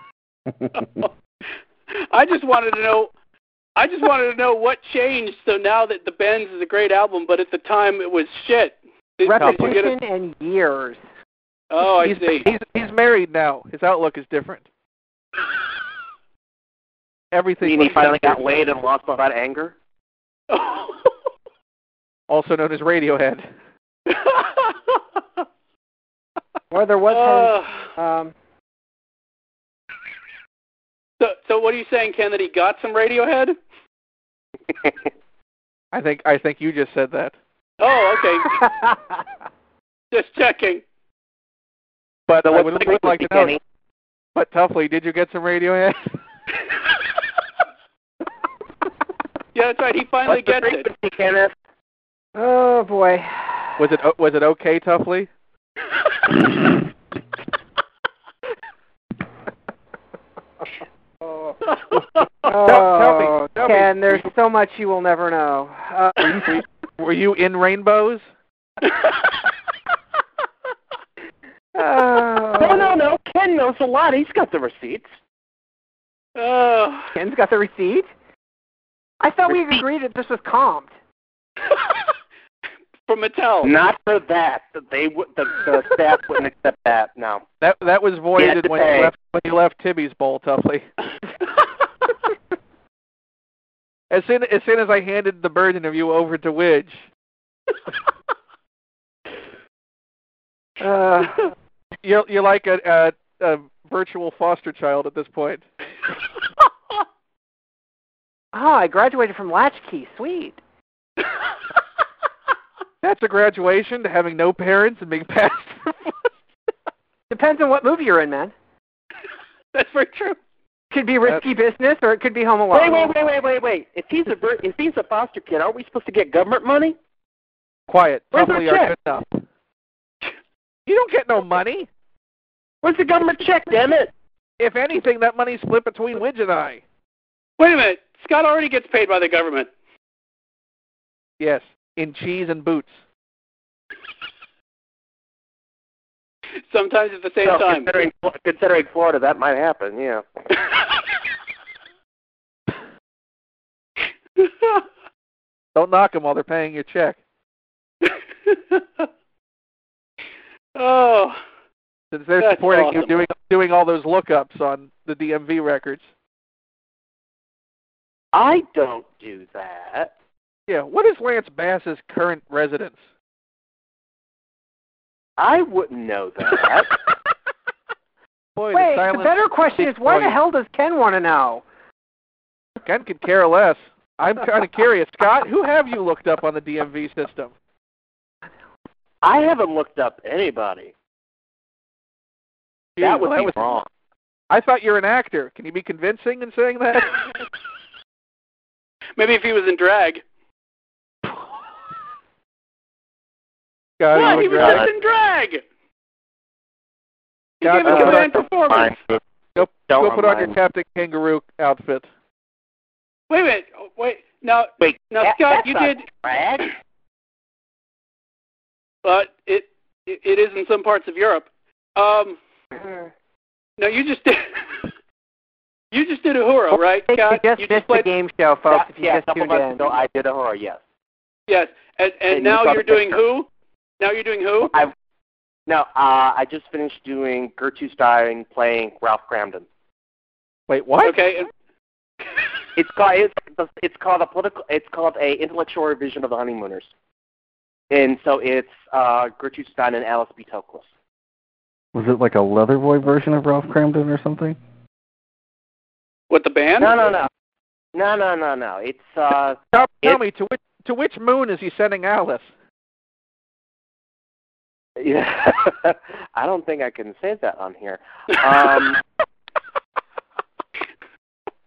I just wanted to know. I just wanted to know what changed. So now that the Benz is a great album, but at the time it was shit. Did, did you get Repetition it? and years. Oh, I he's, see. He's, he's married now. His outlook is different. Everything. You mean he finally got laid and lost all that anger? Also known as Radiohead. Or there was. Uh, um, so, so what are you saying, Ken? That he got some Radiohead? I think I think you just said that. Oh, okay. Just checking. But So I what's would, the would like to know. Kenny? But Tuffley, did you get some Radiohead? Yeah, that's right. He finally What's the gets it. frequency, Kenneth? Oh boy. Was it was it okay, Tuffley? Oh, tell me, tell me. Ken, there's so much you will never know. Uh, Were you, were you in Rainbows? oh. No, no, no. Ken knows a lot. He's got the receipts. Oh. Ken's got the receipt? I thought we agreed that this was comped. From Mattel. Not for that. They would. The, the staff wouldn't accept that. No. That that was voided to when pay. you left when you left Tibby's bowl, Tuffley. As soon as soon as I handed the burden of you over to Widge. Uh, You're you're like a, a a virtual foster child at this point. oh, I graduated from Latchkey. Sweet. That's a graduation to having no parents and being passed. Depends on what movie you're in, man. That's very true. Could be Risky Business or it could be Home Alone. Wait, wait, wait, wait, wait, wait. If he's a vir- if he's a foster kid, aren't we supposed to get government money? Quiet. Where's Tuffley our are check? good enough. You don't get no money. Where's the government check? Damn it! If anything, that money's split between Widge and I. Wait a minute. Scott already gets paid by the government. Yes, in cheese and boots. Sometimes at the same Well, time. Considering, considering Florida, that might happen. Yeah. Don't knock them while they're paying your check. Oh. Since they're That's supporting awesome. you doing doing all those lookups on the D M V records. I don't do that. Yeah, what is Lance Bass's current residence? I wouldn't know that. Boy, Wait, the, the silence better question is why the hell does Ken want to know? Ken could care less. I'm kind of curious. Scott, who have you looked up on the D M V system? I haven't looked up anybody. That would Well, be was- wrong. I thought you're an actor. Can you be convincing in saying that? Maybe if he was in drag. Scott, Yeah, you he would was rather- just in drag. He Scott, gave a uh, command performance. Fine. Go, Don't go put on your mind. Captain Kangaroo outfit. Wait a minute. Oh, wait. Now, Wait, now that- Scott, that's you not did. drag. But it, it it is in some parts of Europe. Um, no, you just did. You just did Uhura, right, You Scott? just You missed the played. game show, folks, That- if you yeah, a just couple tuned months in. ago, I did a horror. Yes. Yes, and and, And you now saw you're the doing picture. who? Now you're doing who? I no. Uh, I just finished doing Gertrude Stein playing Ralph Cramden. Wait, what? Okay. and- It's called it's, it's called a political. It's called a intellectual revision of the Honeymooners, and so it's uh, Gertrude Stein and Alice B. Toklas. Was it like a Leatherboy version of Ralph Cramden or something? What, the band? No, no, no, no, no, no, no. It's uh, Tell, tell It- me, to which to which moon is he sending Alice? yeah. I don't think I can say that on here. Um,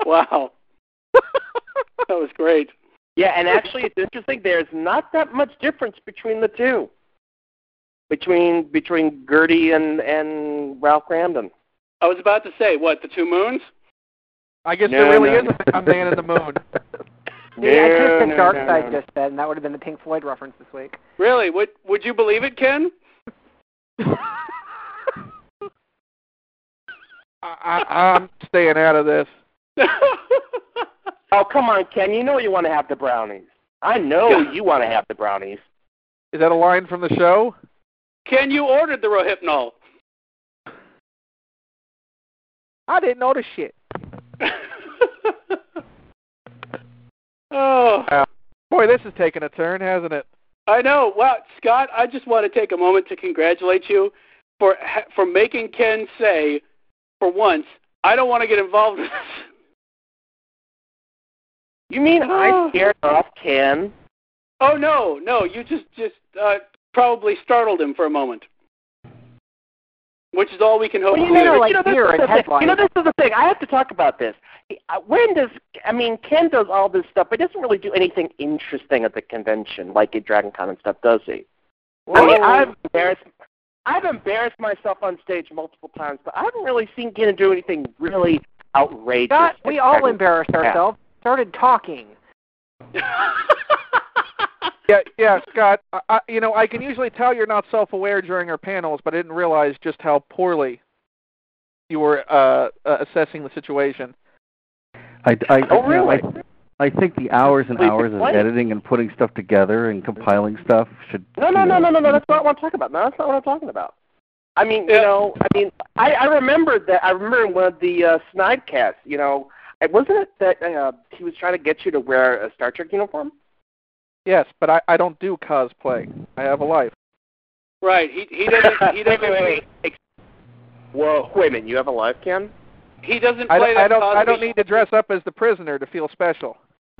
Wow. That was great. Yeah, and actually it's interesting. There's not that much difference between the two. Between between Gertie and, and Ralph Kramden. I was about to say, what, the two moons? I guess No, there really no, is no. a man in the moon. See, I could have said no, Dark no, Side no. just said, and that would have been the Pink Floyd reference this week. Really? Would Would you believe it, Ken? I, I, I'm staying out of this. Oh, come on, Ken. You know you want to have the brownies. I know you want to have the brownies. Is that a line from the show? Ken, you ordered the Rohypnol. I didn't know the shit. Oh, Uh, boy, this is taking a turn, hasn't it? I know. Wow, Scott, I just want to take a moment to congratulate you for for making Ken say, for once, I don't want to get involved with this. You mean I scared off Ken? Oh, no, no, you just, just uh, probably startled him for a moment, which is all we can hope Well, to you do. know, like you know, this here is in the thing. headlines. You know, this is the thing. I have to talk about this. Uh, When does, I mean, Ken does all this stuff, but doesn't really do anything interesting at the convention, like at Dragon Con and stuff, does he? I mean, I've embarrassed, I've embarrassed myself on stage multiple times, but I haven't really seen Ken do anything really outrageous. Scott, we at all Dragon embarrassed Con. ourselves. Started talking. Yeah, yeah, Scott. I, I, you know, I can usually tell you're not self-aware during our panels, but I didn't realize just how poorly you were uh, uh, assessing the situation. I, I, Oh, you know, really? I, I think the hours and Wait, hours of what? editing and putting stuff together and compiling stuff should. No, no, you no, know, no, no, no. That's not what I'm talking about. No, that's not what I'm talking about. I mean, Yeah. you know, I mean, I, I remember that. I remember in one of the uh, Snidecasts, you know, it wasn't it that uh, he was trying to get you to wear a Star Trek uniform? Yes, but I, I don't do cosplay. I have a life. Right, he, he doesn't, he wait, doesn't, wait, wait, wait. Whoa, wait a minute. You have a life, Ken? he doesn't I, play don't- that I don't. I don't Cosby- need to dress up as the prisoner to feel special.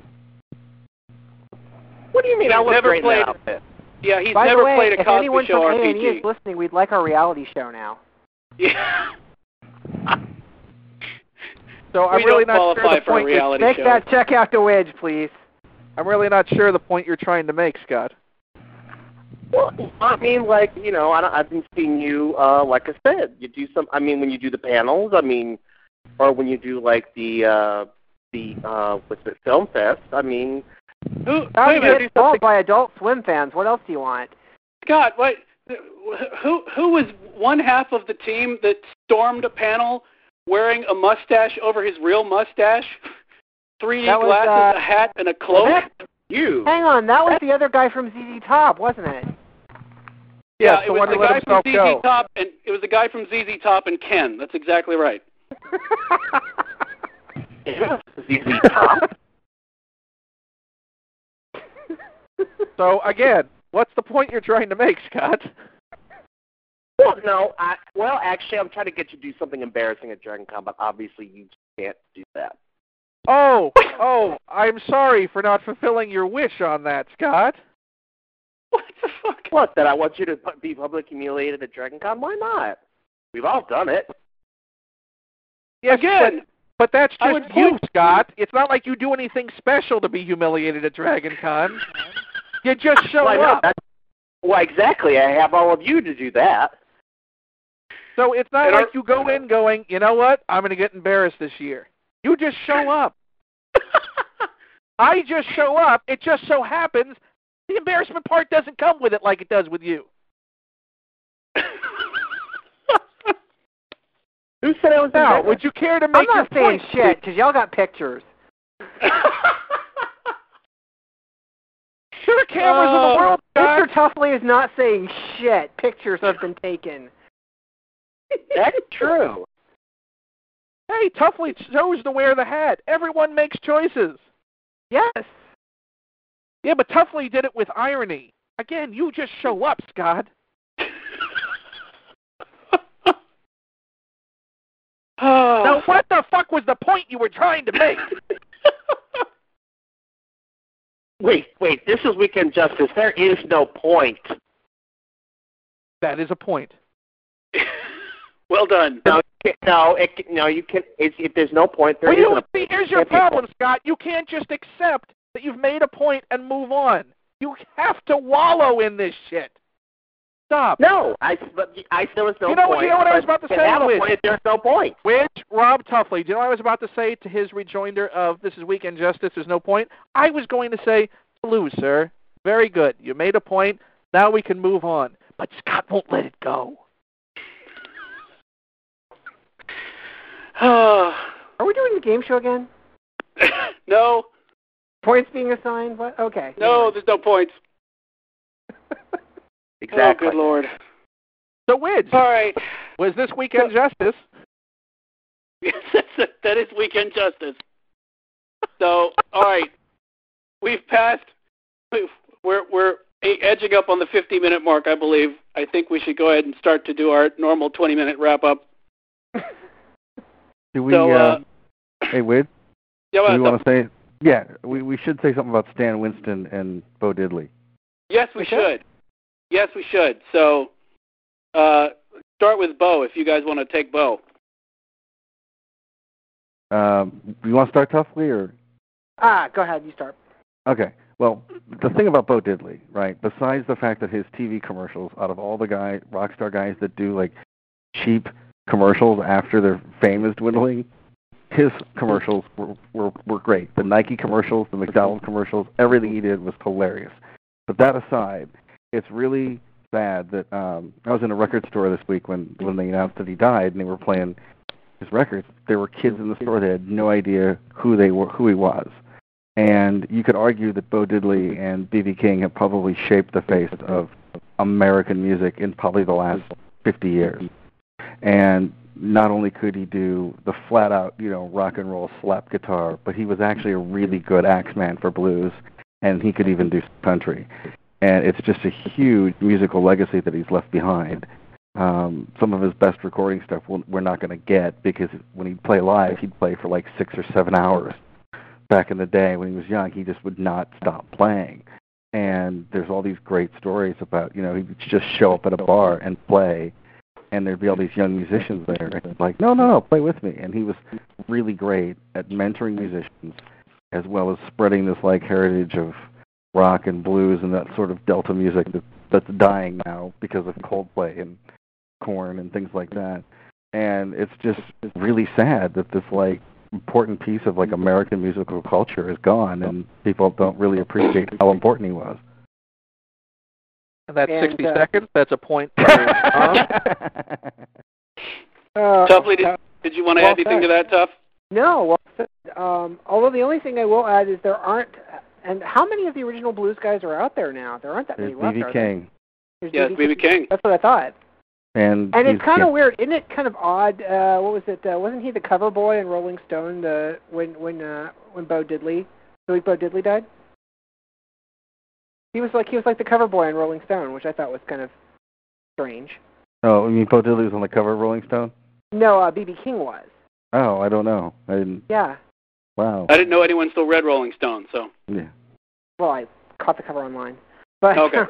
What do you mean? He's I look never great in played- that outfit. Yeah, he's By never the way, played a if Cosby anyone Show from R A P and E G. is listening, we'd like our reality show now. Yeah. So I'm we really don't not sure qualify the for a point. You're, reality Make show. that check out to Wedge, please. I'm really not sure the point you're trying to make, Scott. Well, I mean, like, you know, I don't, I've been seeing you, uh, like I said, you do some, I mean, when you do the panels, I mean, or when you do, like, the, uh, the, uh, what's it, Film Fest, I mean, Who, Now wait you a minute, get told by Adult Swim fans. What else do you want? Scott, what, who, who was one half of the team that stormed a panel wearing a mustache over his real mustache? three D That was, glasses, uh, a hat, and a cloak? you. Hang on, that was the other guy from Z Z Top, wasn't it? Yeah, Yes, it the was one the who let guy from himself Z Z go. Top, and it was the guy from Z Z Top and Ken. That's exactly right. Yeah, Z Z Top. So again, what's the point you're trying to make, Scott? Well, no, I, well, actually, I'm trying to get you to do something embarrassing at Dragon Con, but obviously you can't do that. Oh, oh, I'm sorry for not fulfilling your wish on that, Scott. What the fuck? What, that I want you to pu- be publicly humiliated at Dragon Con? Why not? We've all done it. Yes, Again, but, but that's I just would you, point- Scott. It's not like you do anything special to be humiliated at Dragon Con. You just show Why up. not? That's, well, exactly. I have all of you to do that. So it's not And like our- you go in going, you know what, I'm going to get embarrassed this year. You just show up. I just show up. It just so happens the embarrassment part doesn't come with it like it does with you. Who said I was Now, embarrassed? would you care to I'm make your not saying point? shit, because y'all got pictures. There are cameras in Oh, the world, Scott. Mister Tuffley is not saying shit. Pictures have been taken. That's true. Hey, Tuffley chose to wear the hat. Everyone makes choices. Yes. Yeah, but Tuffley did it with irony. Again, you just show up, Scott. Oh. Now, what the fuck was the point you were trying to make? Wait, wait. This is Weekend Justice. There is no point. That is a point. Well done. No, no, it, no, you can. It's, it, there's no point. There Well, you, isn't a- see, here's your can't be a problem, point. Scott. You can't just accept that you've made a point and move on. You have to wallow in this shit. Stop. No, I, but I there was no You know what- point. you know what I was but about to if say, you have a Wiz? point, there's no point. Which, Rob Tuffley, do you know what I was about to say to his rejoinder of this is Weekend Justice, there's no point? I was going to say, Blue, sir. Very good. You made a point. Now we can move on. But Scott won't let it go. Are we doing the game show again? No, Points being assigned? What? Okay. no, there's no points. Exactly. Oh, good Lord. So, Wiz, All right. was this Weekend Justice? Yes, that's, that is Weekend Justice. So, all right. We've passed. We're we're edging up on the fifty-minute mark, I believe. I think we should go ahead and start to do our normal twenty-minute wrap-up. Do we, So, uh, uh, hey, Wade, Yeah, do well, we want to say, yeah, we, we should say something about Stan Winston and Bo Diddley. yes, we Okay. should. Yes, we should. So, uh, start with Bo, if you guys want to take Bo. Um, you want to start toughly, or? Ah, go ahead. You start. Okay. Well, the thing about Bo Diddley, right, besides the fact that his T V commercials, out of all the guy, rock star guys that do, like, cheap commercials after their fame is dwindling, his commercials were, were, were great. The Nike commercials, the McDonald's commercials, everything he did was hilarious. But that aside, it's really sad that um, I was in a record store this week when, when they announced that he died, and they were playing his records. There were kids in the store that had no idea who they were, who he was. And you could argue that Bo Diddley and B B King have probably shaped the face of American music in probably the last fifty years. And not only could he do the flat-out, you know, rock and roll slap guitar, but he was actually a really good axeman for blues, and he could even do country. And it's just a huge musical legacy that he's left behind. Um, some of his best recording stuff we'll, we're not going to get, because when he'd play live, he'd play for like six or seven hours. Back in the day when he was young, he just would not stop playing. And there's all these great stories about, you know, he'd just show up at a bar and play, and there'd be all these young musicians there. And he'd like, no, no, no, play with me. And he was really great at mentoring musicians, as well as spreading this, like, heritage of rock and blues and that sort of Delta music that, that's dying now because of Coldplay and Korn and things like that. And it's just really sad that this, like, important piece of, like, American musical culture is gone, and people don't really appreciate how important he was. And that's And, sixty uh, seconds. That's a point. For, Uh, Tuffley, did, did you want to well add anything said. to that, Tuff? No. Well said. Um, although the only thing I will add is there aren't. And how many of the original blues guys are out there now? There aren't that There's many left. B B are there? King. There's Yes, B B King. That's what I thought. And, And he's- it's kind yeah. of weird, isn't it? Kind of odd. Uh, what was it? Uh, wasn't he the cover boy in Rolling Stone? The when when uh, when Bo Diddley, the week Bo Diddley died. He was like he was like the cover boy in Rolling Stone, which I thought was kind of strange. Oh, you mean Bo Diddley was on the cover of Rolling Stone? No, uh, B B King was. Oh, I don't know. I didn't. Yeah. Wow. I didn't know anyone still read Rolling Stone, so. Yeah. Well, I caught the cover online. But Okay.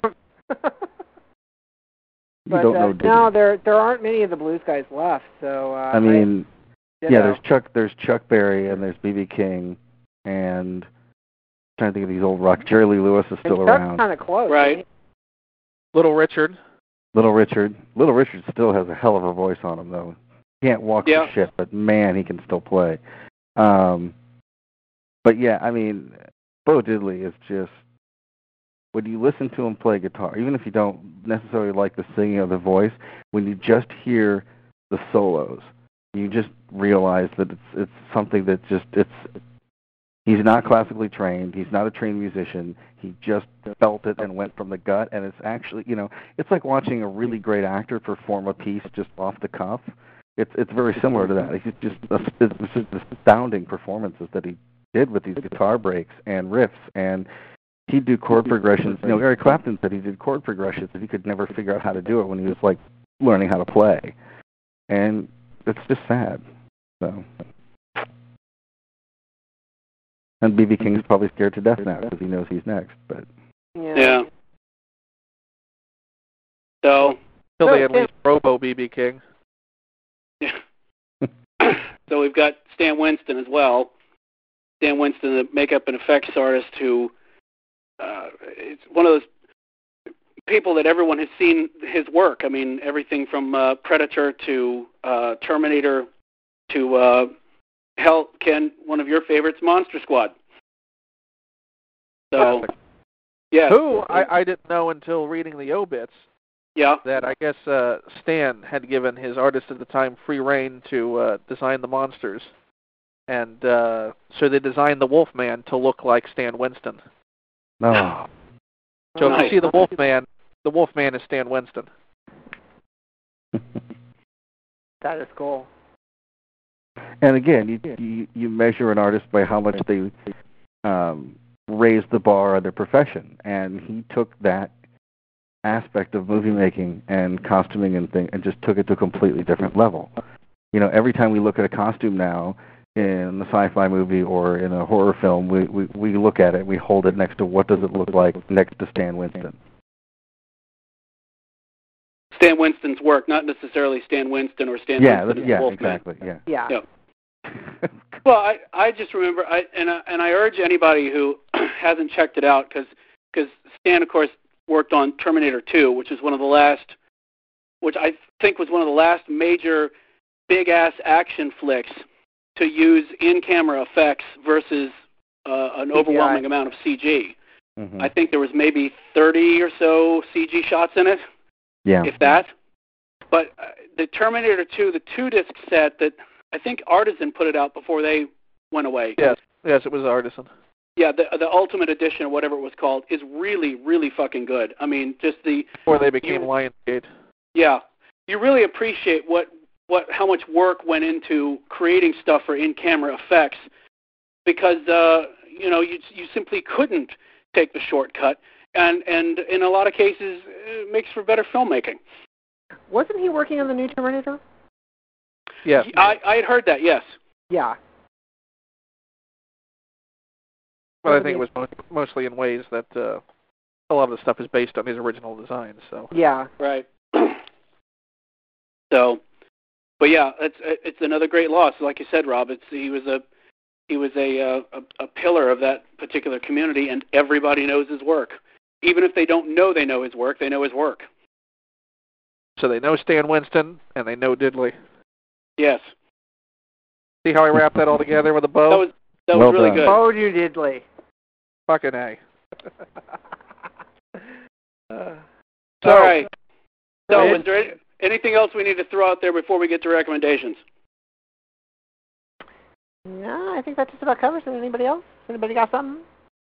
You but don't uh, know, did no, you? there there aren't many of the blues guys left. So uh, I mean, I, yeah, you know. there's Chuck, there's Chuck Berry, and there's B B King, and I'm trying to think of these old rock. Jerry Lee Lewis is still and around. kind of close, Right. Little Richard. Little Richard. Little Richard still has a hell of a voice on him, though. Can't walk Yeah. for shit, but man, he can still play. Um, but yeah, I mean, Bo Diddley is just, when you listen to him play guitar, even if you don't necessarily like the singing or the voice, when you just hear the solos, you just realize that it's it's something that just it's. He's not classically trained. He's not a trained musician. He just felt it and went from the gut. And it's actually, you know, it's like watching a really great actor perform a piece just off the cuff. It's it's very similar to that. It's just it's just astounding performances that he did with these guitar breaks and riffs, and he'd do chord progressions. You know, Eric Clapton said he did chord progressions that he could never figure out how to do it when he was like learning how to play, and it's just sad. So, and B B King's probably scared to death now because he knows he's next. But Yeah. Yeah. So, Till No, they at Tim- least Robo B B King. So we've got Stan Winston as well. Stan Winston, the makeup and effects artist, who uh, is one of those people that everyone has seen his work. I mean, everything from uh, Predator to uh, Terminator to, uh, hell, Ken, one of your favorites, Monster Squad. So, yeah. Who I, I didn't know until reading the obits. Yeah. That I guess uh, Stan had given his artist at the time free reign to uh, design the monsters. And uh, so they designed the Wolfman to look like Stan Winston. No. So if Nice. you see the Wolfman, the Wolfman is Stan Winston. That is cool. And again, you, you you measure an artist by how much they um, raise the bar of their profession, and he took that aspect of movie making and costuming and thing, and just took it to a completely different level. You know, every time we look at a costume now in a sci-fi movie or in a horror film, we, we we look at it, we hold it next to what does it look like next to Stan Winston. Stan Winston's work, not necessarily Stan Winston or Stan Yeah, Winston. that's- yeah, Wolfman. exactly, yeah. Yeah. Yeah. Well, I, I just remember, I, and, I, and I urge anybody who hasn't checked it out, because Stan, of course, worked on Terminator two, which is one of the last, which I think was one of the last major big-ass action flicks to use in-camera effects versus uh, an overwhelming amount of C G. Mm-hmm. I think there was maybe thirty or so C G shots in it, Yeah. if that. But uh, the Terminator two, the two-disc set that I think Artisan put it out before they went away. Yes, yes, it was Artisan. Yeah, the the Ultimate Edition or whatever it was called is really, really fucking good. I mean, just the Before they became you, Lionsgate. yeah, you really appreciate what what how much work went into creating stuff for in-camera effects, because uh, you know you you simply couldn't take the shortcut, and and in a lot of cases it makes for better filmmaking. Wasn't he working on the new Terminator? Yes. I I had heard that. Yes. Yeah. But I think it was mo- mostly in ways that uh, a lot of the stuff is based on his original designs. So Yeah. Right. So, but yeah, it's it's another great loss. Like you said, Rob, it's he was a he was a, uh, a a pillar of that particular community, and everybody knows his work. Even if they don't know they know his work, they know his work. so they know Stan Winston and they know Diddley. Yes. See how I wrapped that all together with a bow? That was that Well was really done. good. Oh, you diddly. Fucking A. Uh, So, All right. So, Ed? is there any, anything else we need to throw out there before we get to recommendations? no, I think that just about covers it. Anybody else? Anybody got something?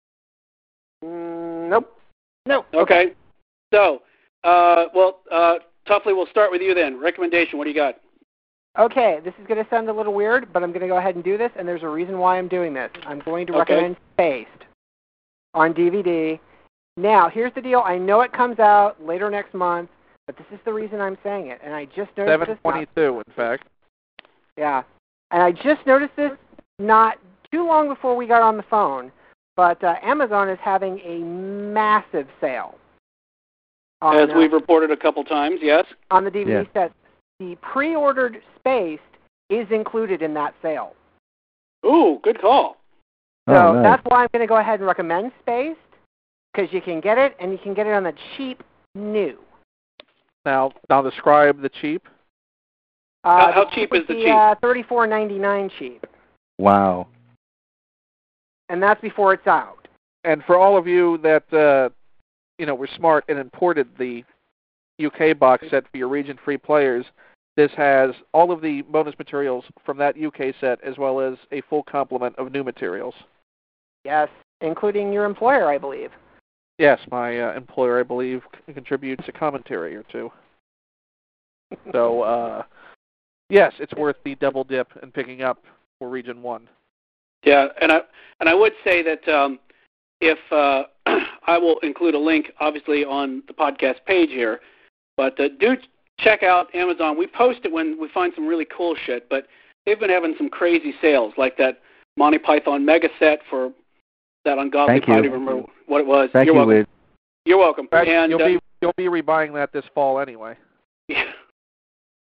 Mm, nope. Nope. Okay. So, uh, well, uh, Tuffley, we'll start with you then. Recommendation. What do you got? Okay, this is going to sound a little weird, but I'm going to go ahead and do this, and there's a reason why I'm doing this. I'm going to Okay. recommend Spaced on D V D. Now, here's the deal. I know it comes out later next month, but this is the reason I'm saying it, and I just noticed seven this. Not, twenty-two, in fact. yeah, and I just noticed this not too long before we got on the phone, but uh, Amazon is having a massive sale. On, As uh, we've reported a couple times, yes? on the D V D Yeah. set. The pre-ordered Spaced is included in that sale. Ooh, good call. So Oh, nice. that's why I'm going to go ahead and recommend Spaced, because you can get it, and you can get it on the cheap new. Now, now describe the cheap. Uh, How- how the cheap would is the be, cheap? Uh, thirty-four ninety-nine cheap, Wow. and that's before it's out. And for all of you that uh, you know were smart and imported the U K box set for your region-free players, this has all of the bonus materials from that U K set, as well as a full complement of new materials. Yes, including your employer, I believe. Yes, my uh, employer, I believe, c- contributes a commentary or two. So, uh, yes, it's worth the double dip and picking up for Region One. Yeah, and I and I would say that um, if uh, I will include a link, obviously, on the podcast page here, but uh, do check out Amazon. We post it when we find some really cool shit, but they've been having some crazy sales, like that Monty Python mega set for that Ungodly Thank you. Pie. I don't remember what it was. Thank You're you, welcome. Wade. You're welcome. In fact, And you'll uh, be you'll be rebuying that this fall anyway.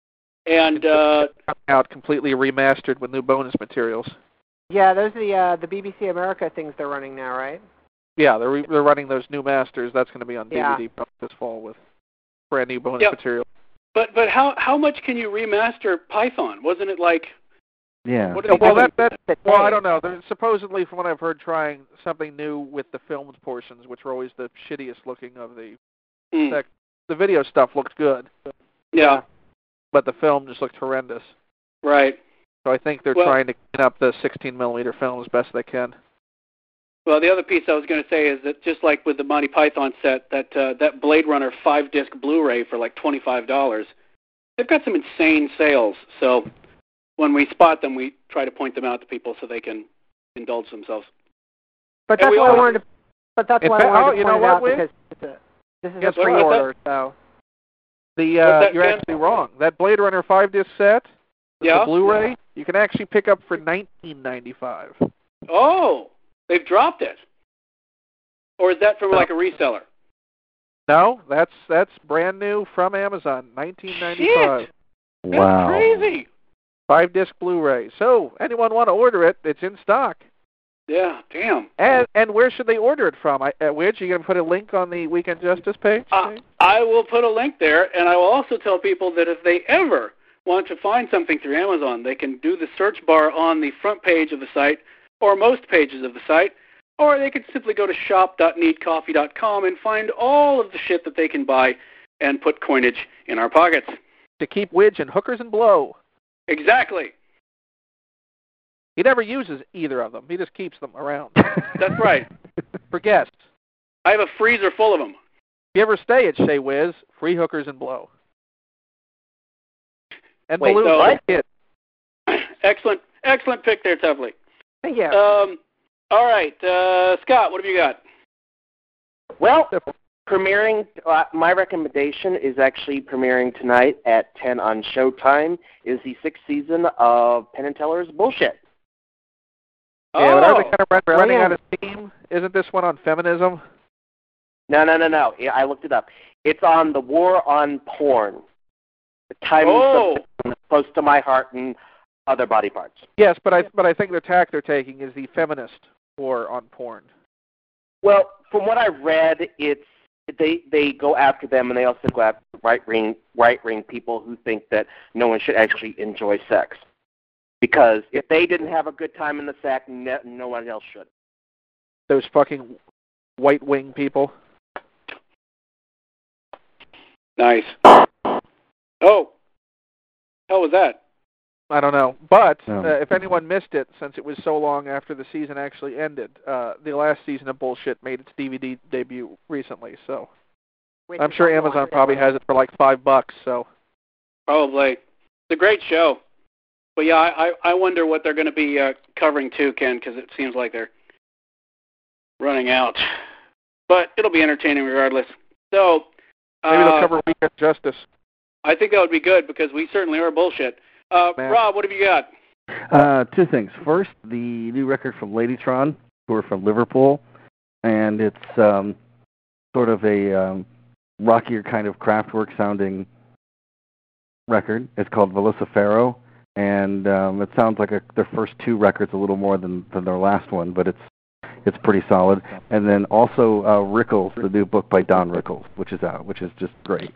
And uh, out completely remastered with new bonus materials. Yeah, those are the uh, the B B C America things they're running now, right? Yeah, they're re- they're running those new masters. That's going to be on Yeah. D V D this fall with brand new bonus Yep. material. but but how how much can you remaster Python? Wasn't it like Yeah. what did Oh, he well, do? that that well, I don't know. They're supposedly, from what I've heard, trying something new with the filmed portions, which were always the shittiest looking of the. Hmm. sec- The video stuff looked good, Yeah, but the film just looked horrendous. right. So I think they're Well- trying to clean up the sixteen millimeter film as best they can. Well, the other piece I was going to say is that just like with the Monty Python set, that uh, that Blade Runner five disc Blu-ray for like twenty-five dollars, they've got some insane sales. So when we spot them, we try to point them out to people so they can indulge themselves. But And that's we why I all- wanted to. But that's In why fact- I wanted oh, to you point know it what, out Wade? because it's a, this is Guess a what? pre-order, so. The What's uh, that, you're Ken? actually wrong. That Blade Runner five disc set, the Yeah. Blu-ray, you can actually pick up for nineteen ninety-five. Oh, they've dropped it. Or is that from like a reseller? No, that's that's brand new from Amazon, nineteen ninety-five. Shit, that's Wow. crazy. Five disc Blu-ray. So anyone want to order it? It's in stock. Yeah, damn. And and where should they order it from? I, uh, Widge, you gonna put a link on the Weekend Justice page? Uh, I will put a link there, and I will also tell people that if they ever want to find something through Amazon, they can do the search bar on the front page of the site, or most pages of the site, or they could simply go to shop dot need coffee dot com and find all of the shit that they can buy and put coinage in our pockets. To keep Widge and hookers and blow. Exactly. He never uses either of them. He just keeps them around. That's right. For guests. I have a freezer full of them. If you ever stay at Shea Whiz, free hookers and blow. And Wait, balloons so- for the kids. Excellent, excellent pick there, Tuffley. Thank you. Um, all right, uh, Scott, what have you got? Well, premiering, uh, my recommendation is actually premiering tonight at ten on Showtime, is the sixth season of Penn and Teller's Bullshit. Yeah, but are they Oh, kind of run, running out brilliant. of steam? Isn't this one on feminism? No, no, no, no. Yeah, I looked it up. It's on the war on porn. The time Oh. is close to my heart and other body parts. Yes, but I but I think the tack they're taking is the feminist war on porn. Well, from what I read, it's they they go after them, and they also go after right wing right wing people who think that no one should actually enjoy sex, because if they didn't have a good time in the sack, no, no one else should. Those fucking white wing people. nice. Oh, how was that? I don't know. But No. uh, if anyone missed it, since it was so long after the season actually ended, uh, the last season of Bullshit made its D V D debut recently. So Wait, I'm to sure tell you Amazon why. probably has it for like five bucks. So Probably. It's a great show. But yeah, I, I wonder what they're going to be uh, covering too, Ken, because it seems like they're running out. But it'll be entertaining regardless. So maybe uh, they'll cover Weekend Justice. I think that would be good because we certainly are bullshit. Uh, Man. Rob, what have you got? Uh, two things. First, the new record from Ladytron, who are from Liverpool, and it's um, sort of a um, rockier kind of Kraftwerk sounding record. It's called Velocifero, and um, it sounds like a, their first two records a little more than, than their last one, but it's it's pretty solid. And then also uh, Rickles, the new book by Don Rickles, which is out, which is just great.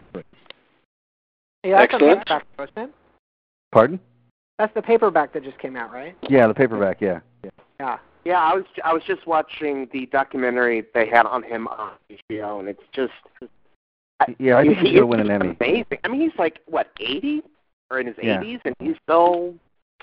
Yeah, that's Excellent. the paperback, wasn't it? Pardon? That's the paperback that just came out, right? Yeah, the paperback. Yeah. Yeah. Yeah, I was I was just watching the documentary they had on him on H B O, and it's just Yeah, I think he- he's gonna win an it's Emmy. Amazing. I mean, he's like what eighty or in his Yeah. eighties, and he's still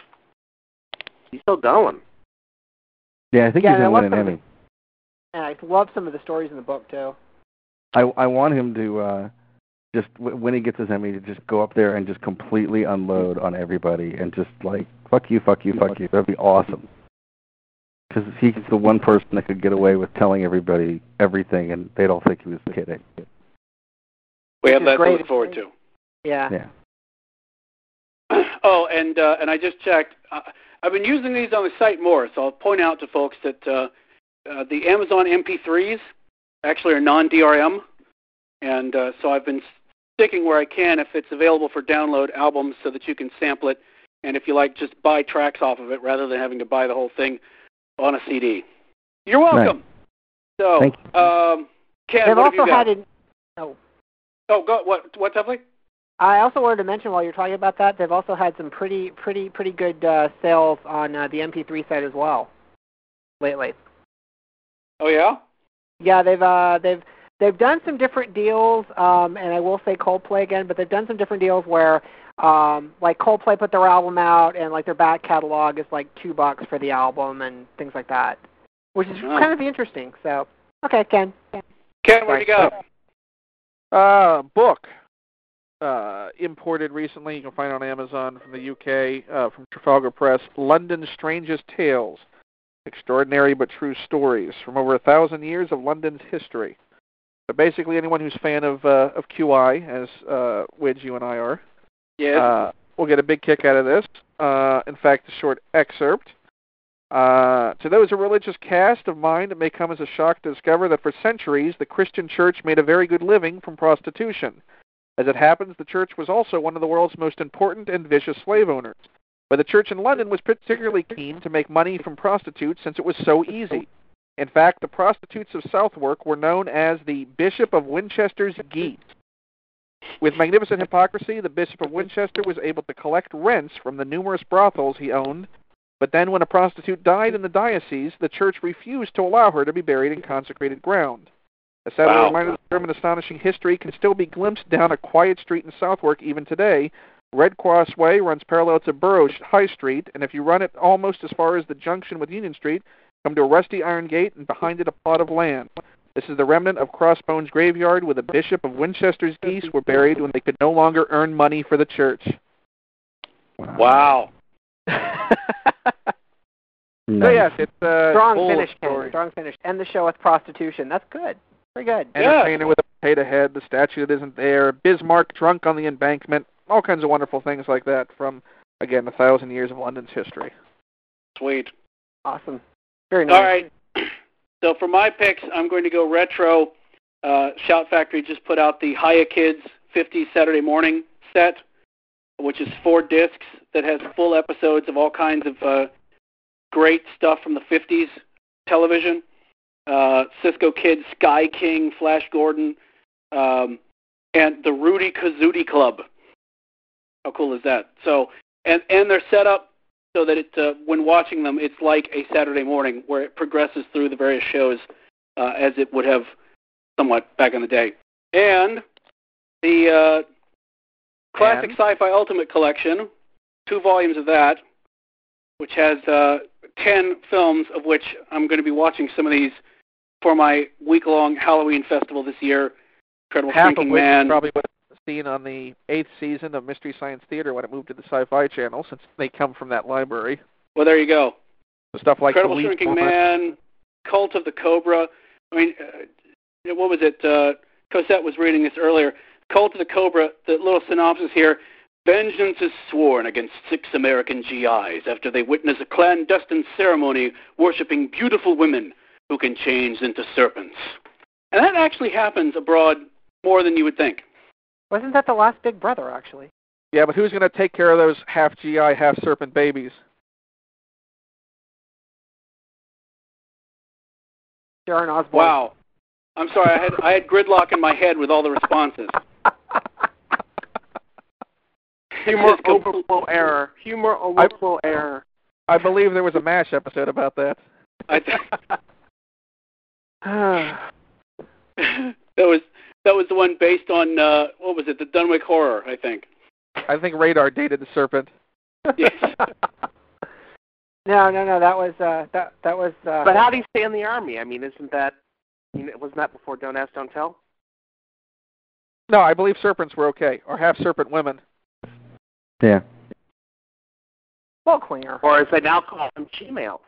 he's still going. Yeah, I think Yeah, he's and I gonna love win an some of Emmy. And I love some of the stories in the book too. I I want him to uh, just w- when he gets his Emmy to just go up there and just completely unload on everybody and just like fuck you, fuck you, fuck you. That'd be awesome. Because he's the one person that could get away with telling everybody everything, and they'd all think he was kidding. We have Which is that to great. look forward to. Yeah. Yeah. Oh, and uh, and I just checked. Uh, I've been using these on the site more, so I'll point out to folks that uh, uh, the Amazon M P threes actually are non-D R M, and uh, so I've been sticking where I can, if it's available for download, albums so that you can sample it, and if you like, just buy tracks off of it rather than having to buy the whole thing on a C D. You're welcome. Nice. So, Thank you. um, Ken, They've what have also you got? had an, oh, Oh, go, what, what, Tuffley? I also wanted to mention while you're talking about that, they've also had some pretty, pretty, pretty good uh, sales on uh, the M P three side as well lately. Oh, yeah? Yeah, they've uh, they've they've done some different deals, um, and I will say Coldplay again, but they've done some different deals where, um, like Coldplay put their album out, and like their back catalog is like two bucks for the album and things like that, which is Oh. kind of interesting. So, okay, Ken. Ken, what do you got? Uh, book. Uh, imported recently. You can find it on Amazon from the U K, uh, from Trafalgar Press. London's Strangest Tales. Extraordinary but true stories from over a thousand years of London's history. So basically anyone who's a fan of uh, of Q I, as uh, Widge, you and I are, Yes. uh, will get a big kick out of this. Uh, in fact, a short excerpt. Uh, to those a religious cast of mind, it may come as a shock to discover that for centuries the Christian church made a very good living from prostitution. As it happens, the church was also one of the world's most important and vicious slave owners. But the church in London was particularly keen to make money from prostitutes since it was so easy. In fact, the prostitutes of Southwark were known as the Bishop of Winchester's geese. With magnificent hypocrisy, the Bishop of Winchester was able to collect rents from the numerous brothels he owned, but then when a prostitute died in the diocese, the church refused to allow her to be buried in consecrated ground. A sad Wow. reminder that German astonishing history can still be glimpsed down a quiet street in Southwark even today. Red Cross Way runs parallel to Borough High Street, and if you run it almost as far as the junction with Union Street, come to a rusty iron gate, and behind it a plot of land. This is the remnant of Crossbones Graveyard, where the Bishop of Winchester's geese were buried when they could no longer earn money for the church. Wow. So Nice. yes, it's uh, Strong full of finish, Ken. stories. Strong finish. End the show with prostitution. That's good. Very good. Entertainer with a potato head, the statue that isn't there, Bismarck drunk on the embankment, all kinds of wonderful things like that from, again, a thousand years of London's history. Sweet. Awesome. Very nice. All right. So for my picks, I'm going to go retro. Uh, Shout Factory just put out the Hiya Kids fifties Saturday Morning set, which is four discs that has full episodes of all kinds of uh, great stuff from the fifties television. Uh, Cisco Kid, Sky King, Flash Gordon, um, and the Rudy Kazootie Club. How cool is that? So, and and they're set up so that it, uh, when watching them, it's like a Saturday morning where it progresses through the various shows uh, as it would have somewhat back in the day. And the uh, Classic And? Sci-Fi Ultimate Collection, two volumes of that, which has uh, ten films, of which I'm going to be watching some of these for my week-long Halloween festival this year. Incredible Half of Shrinking which Man. you probably would have seen on the eighth season of Mystery Science Theater when it moved to the Sci-Fi Channel, since they come from that library. Well, there you go. So stuff like Incredible the Leaf Shrinking Woman. Man, Cult of the Cobra. I mean, uh, what was it? Uh, Cosette was reading this earlier. Cult of the Cobra, the little synopsis here. Vengeance is sworn against six American G Is after they witness a clandestine ceremony worshiping beautiful women who can change into serpents. And that actually happens abroad more than you would think. Wasn't that the last Big Brother, actually? Yeah, but who's going to take care of those half G I, half serpent babies? Sharon Osbourne. Wow. I'm sorry, I had I had gridlock in my head with all the responses. Humor It's complete- overflow error. Humor overflow error. I believe there was a MASH episode about that. I th- that was that was the one based on uh, what was it? The Dunwich Horror, I think. I think Radar dated the serpent. Yes. No, no, no. That was uh, that that was. Uh, But how do you stay in the army? I mean, isn't that, I mean, wasn't that before Don't Ask, Don't Tell? No, I believe serpents were okay, or half serpent women. Yeah. Well, Klinger. Or as they now call them, Gmails.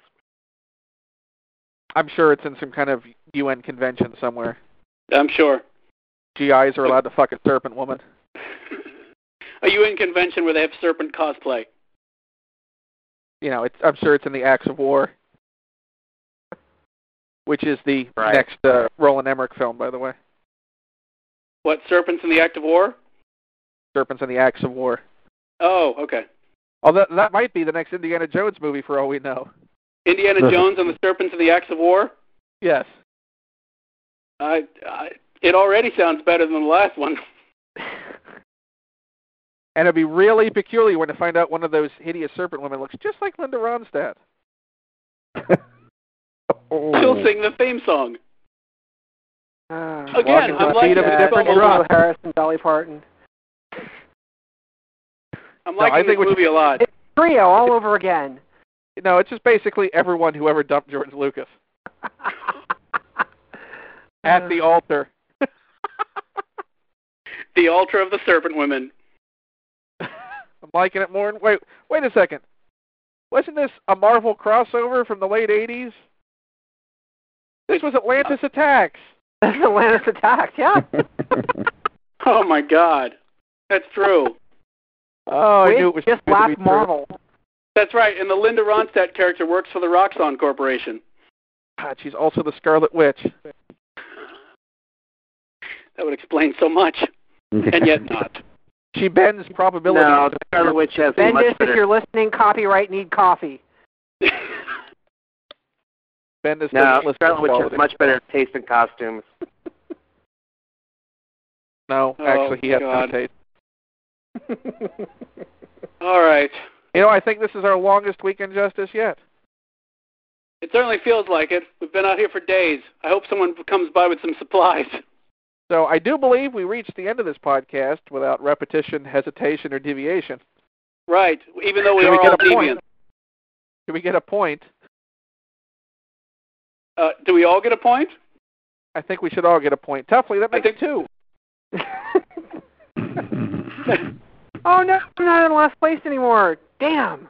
I'm sure it's in some kind of U N convention somewhere. I'm sure. G Is are allowed to fuck a serpent woman. A U N convention where they have serpent cosplay. You know, it's, I'm sure it's in the Acts of War, which is the Right. next uh, Roland Emmerich film, by the way. What, Serpents in the Act of War? Serpents and the Axe of War. Oh, okay. Although that might be the next Indiana Jones movie for all we know. Indiana Jones and the Serpents and the Axe of War? Yes. I, I, it already sounds better than the last one. And it'd be really peculiar when to find out one of those hideous serpent women looks just like Linda Ronstadt. She'll sing the theme song. Uh, Again, I'm liking of a this different movie. drop. Harris and Dolly Parton. I'm No, I liking think this we movie a lot. It's trio all over again. No, it's just basically everyone who ever dumped George Lucas. At the altar. The altar of the serpent women. I'm liking it more. Wait, wait a second. Wasn't this a Marvel crossover from the late eighties? This was Atlantis Attacks. That's Atlantis Attacks, yeah. Oh my God, that's true. Oh, I Wait, knew it was just too good to be last true. Marvel. That's right, and the Linda Ronstadt character works for the Roxxon Corporation. God, she's also the Scarlet Witch. That would explain so much, and yet not. She bends probability. No, the Scarlet Witch has a Bendis, much if better. you're listening, copyright need coffee. Bendis No, doesn't listen Scarlet to Witch has quality. much better taste in costumes. No, Oh, actually, he has God. no taste. All right. You know, I think this is our longest Weekend Justice yet. It certainly feels like it. We've been out here for days. I hope someone comes by with some supplies. So I do believe we reached the end of this podcast without repetition, hesitation, or deviation. Right, even though we Can we are get all a point? deviant. Can we get a point? Uh, do we all get a point? I think we should all get a point. Toughly, that I makes think two. Oh no, I'm not in last place anymore. Damn.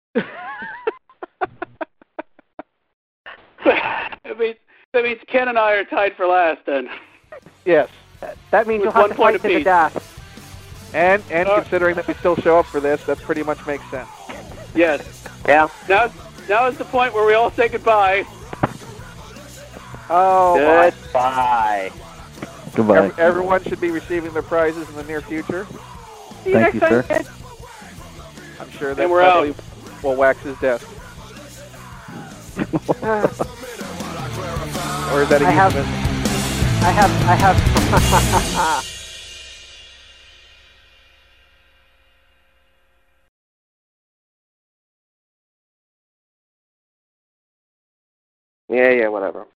that, means, that means Ken and I are tied for last then. Yes. That means With you'll have one to point fight to the apiece. death. And and Uh, considering that we still show up for this, that pretty much makes sense. Yes. Yeah. Now, now is the point where we all say goodbye. Oh, my. Goodbye. Goodbye. Ev- everyone should be receiving their prizes in the near future. See you Thank next you, time, sir. kids. I'm sure that we're probably will wax his desk. Uh, Or is that a I have- euphemism? I have, I have. Yeah, yeah, whatever.